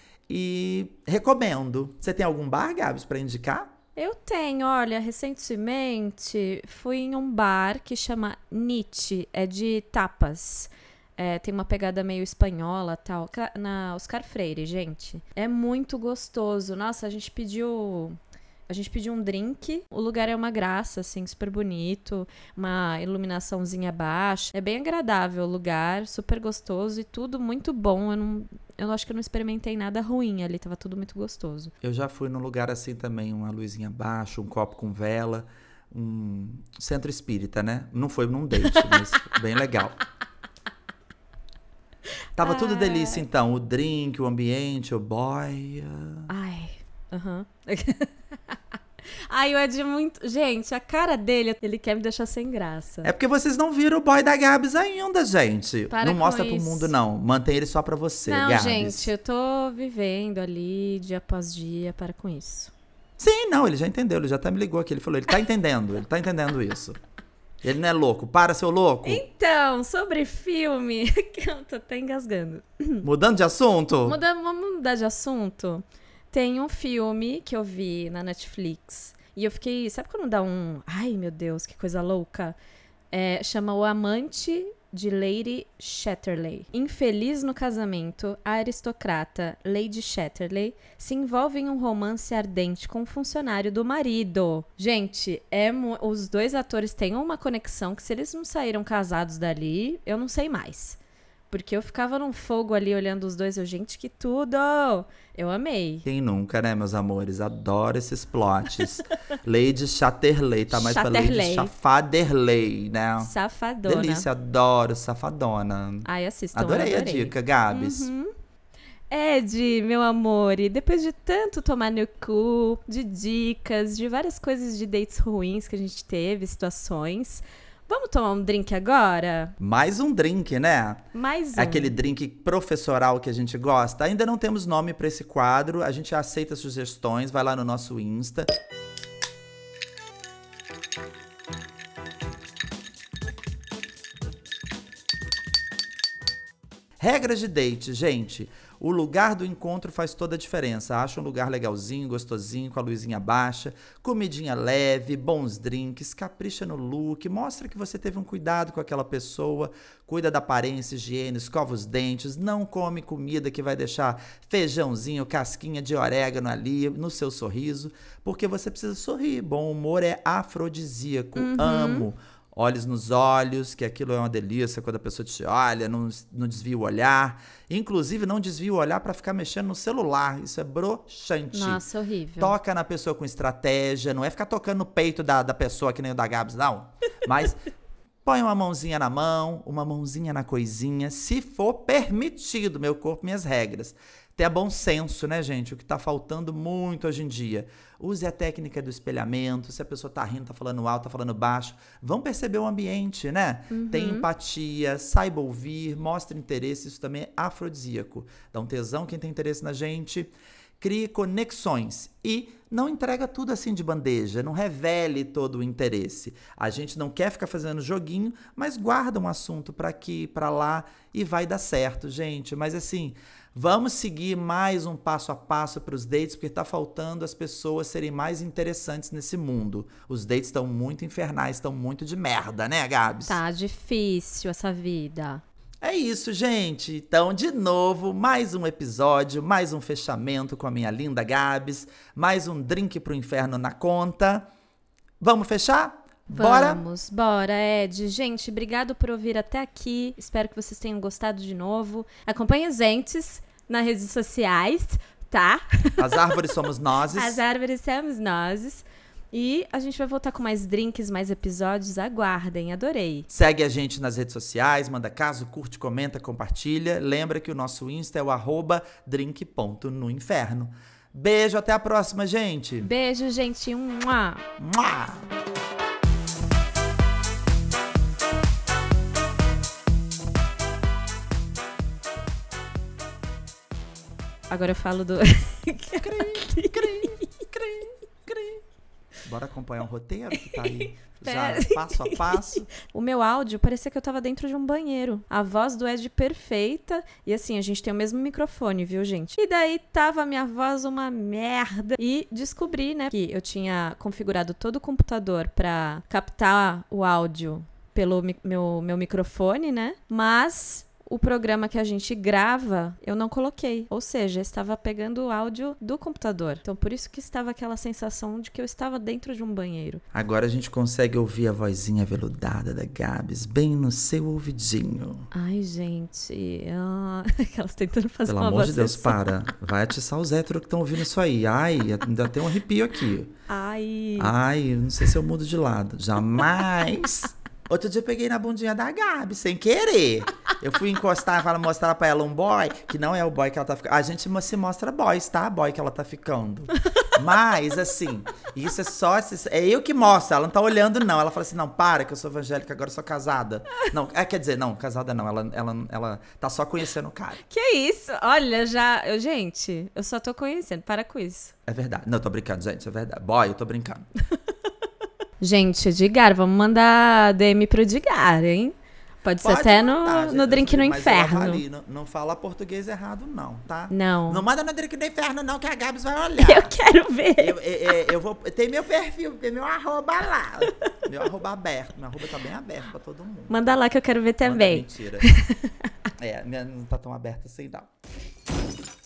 E recomendo. Você tem algum bar, Gabs, pra indicar? Eu tenho, olha, recentemente fui em um bar que chama Nietzsche, é de tapas. É, tem uma pegada meio espanhola e tal. Ca- Na Oscar Freire, gente. É muito gostoso. Nossa, a gente pediu. A gente pediu um drink. O lugar é uma graça, assim, super bonito. Uma iluminaçãozinha baixa. É bem agradável o lugar, super gostoso e tudo muito bom. Eu não, eu acho que eu não experimentei nada ruim ali, tava tudo muito gostoso. Eu já fui num lugar assim também, uma luzinha baixa, um copo com vela, um centro espírita, né? Não foi num date, mas bem legal. Tava tudo delícia, então. O drink, o ambiente, o boy. ah. Ai, aham. Ai, o Ed é muito. Gente, a cara dele, ele quer me deixar sem graça. É porque vocês não viram o boy da Gabs ainda, gente. Para não com mostra pro isso. mundo, não. Mantém ele só pra você, Não, Gabs. gente, eu tô vivendo ali dia após dia, para com isso. Sim, não, ele já entendeu. Ele já até me ligou aqui. Ele falou, ele tá entendendo. Ele tá entendendo isso. Ele não é louco. Para, seu louco. Então, sobre filme, que eu tô até engasgando. Mudando de assunto? Muda, vamos mudar de assunto? Tem um filme que eu vi na Netflix e eu fiquei, sabe quando dá um, ai meu Deus, que coisa louca? É, chama O Amante de Lady Chatterley. Infeliz no casamento, a aristocrata Lady Chatterley se envolve em um romance ardente com um funcionário do marido. Gente, é mu- os dois atores têm uma conexão que se eles não saíram casados dali, eu não sei mais. Porque eu ficava num fogo ali olhando os dois, eu, gente, que tudo! Eu amei. Quem nunca, né, meus amores? Adoro esses plots. Lady Chatterley, tá mais pra Lady Chatterley. Chafaderley, né? Safadona. Delícia, adoro, safadona. Ai, assistam, Adorei, eu a adorei. dica, Gabs. Uhum. Ed, meu amor, e depois de tanto tomar no cu, de dicas, de várias coisas de dates ruins que a gente teve, situações, vamos tomar um drink agora? Mais um drink, né? Mais um. Aquele drink professoral que a gente gosta. Ainda não temos nome pra esse quadro, a gente aceita sugestões, vai lá no nosso Insta. Regras de date, gente. O lugar do encontro faz toda a diferença. Acha um lugar legalzinho, gostosinho, com a luzinha baixa, comidinha leve, bons drinks, capricha no look, mostra que você teve um cuidado com aquela pessoa, cuida da aparência, higiene, escova os dentes, não come comida que vai deixar feijãozinho, casquinha de orégano ali no seu sorriso, porque você precisa sorrir. Bom humor é afrodisíaco. Uhum. Amo. Olhos nos olhos, que aquilo é uma delícia quando a pessoa te olha, não, não desvia o olhar. Inclusive, não desvia o olhar para ficar mexendo no celular. Isso é broxante. Nossa, horrível. Toca na pessoa com estratégia, não é ficar tocando no peito da, da pessoa que nem o da Gabs, não. Mas põe uma mãozinha na mão, uma mãozinha na coisinha, se for permitido, meu corpo, minhas regras. Ter bom senso, né, gente? O que tá faltando muito hoje em dia. Use a técnica do espelhamento. Se a pessoa tá rindo, tá falando alto, tá falando baixo. Vão perceber o ambiente, né? Uhum. Tem empatia, saiba ouvir, mostre interesse. Isso também é afrodisíaco. Dá um tesão quem tem interesse na gente. Crie conexões e não entrega tudo assim de bandeja, não revele todo o interesse. A gente não quer ficar fazendo joguinho, mas guarda um assunto para aqui, para lá e vai dar certo, gente. Mas assim, vamos seguir mais um passo a passo para os dates, porque tá faltando as pessoas serem mais interessantes nesse mundo. Os dates estão muito infernais, estão muito de merda, né, Gabs? Tá difícil essa vida. É isso, gente. Então, de novo, mais um episódio, mais um fechamento com a minha linda Gabs, mais um drink pro inferno na conta. Vamos fechar? Bora? Vamos, bora, Ed. Gente, obrigado por ouvir até aqui. Espero que vocês tenham gostado de novo. Acompanhe os entes nas redes sociais, tá? As árvores somos nós. As árvores somos nós. E a gente vai voltar com mais drinks, mais episódios. Aguardem, adorei. Segue a gente nas redes sociais, manda caso, curte, comenta, compartilha. Lembra que o nosso Insta é o arroba drink ponto no inferno. Beijo, até a próxima, gente. Beijo, gente. Mua. Mua. Agora eu falo do... Cri, cri, cri, cri. Bora acompanhar o roteiro que tá aí já passo a passo. O meu áudio parecia que eu tava dentro de um banheiro. A voz do Ed perfeita. E assim, a gente tem o mesmo microfone, viu, gente? E daí tava a minha voz uma merda. E descobri, né, que eu tinha configurado todo o computador pra captar o áudio pelo mi- meu, meu microfone, né? Mas... o programa que a gente grava, eu não coloquei. Ou seja, estava pegando o áudio do computador. Então, por isso que estava aquela sensação de que eu estava dentro de um banheiro. Agora a gente consegue ouvir a vozinha veludada da Gabs bem no seu ouvidinho. Ai, gente. Ah, aquelas tentando fazer Pelo uma amor voz de Deus, sensual. para. Vai atiçar os héteros que estão ouvindo isso aí. Ai, ainda tem um arrepio aqui. Ai. Ai, não sei se eu mudo de lado. Jamais. Outro dia eu peguei na bundinha da Gabi, sem querer. Eu fui encostar e mostrar pra ela um boy, que não é o boy que ela tá ficando. A gente se mostra boys, tá? Boy que ela tá ficando. Mas, assim, isso é só... É eu que mostro, ela não tá olhando, não. Ela fala assim, não, para, que eu sou evangélica, agora eu sou casada. Não, é, quer dizer, não, casada não. Ela, ela, ela tá só conhecendo o cara. Que isso? Olha, já... Eu, gente, eu só tô conhecendo. Para com isso. É verdade. Não, eu tô brincando, gente, é verdade. Boy, eu tô brincando. Gente, Edgar, vamos mandar D M pro Edgar, hein? Pode, ser Pode até mandar, no, gente, no Drink no mas eu Inferno. avalio, não, não fala português errado, não, tá? Não. Não manda no Drink no Inferno, não, que a Gabs vai olhar. Eu quero ver. Eu, eu, eu, eu vou. Tem meu perfil, tem meu arroba lá. Meu arroba aberto. Meu arroba tá bem aberto pra todo mundo. Manda lá que eu quero ver Manda, também. mentira. É, minha não tá tão aberta assim, não.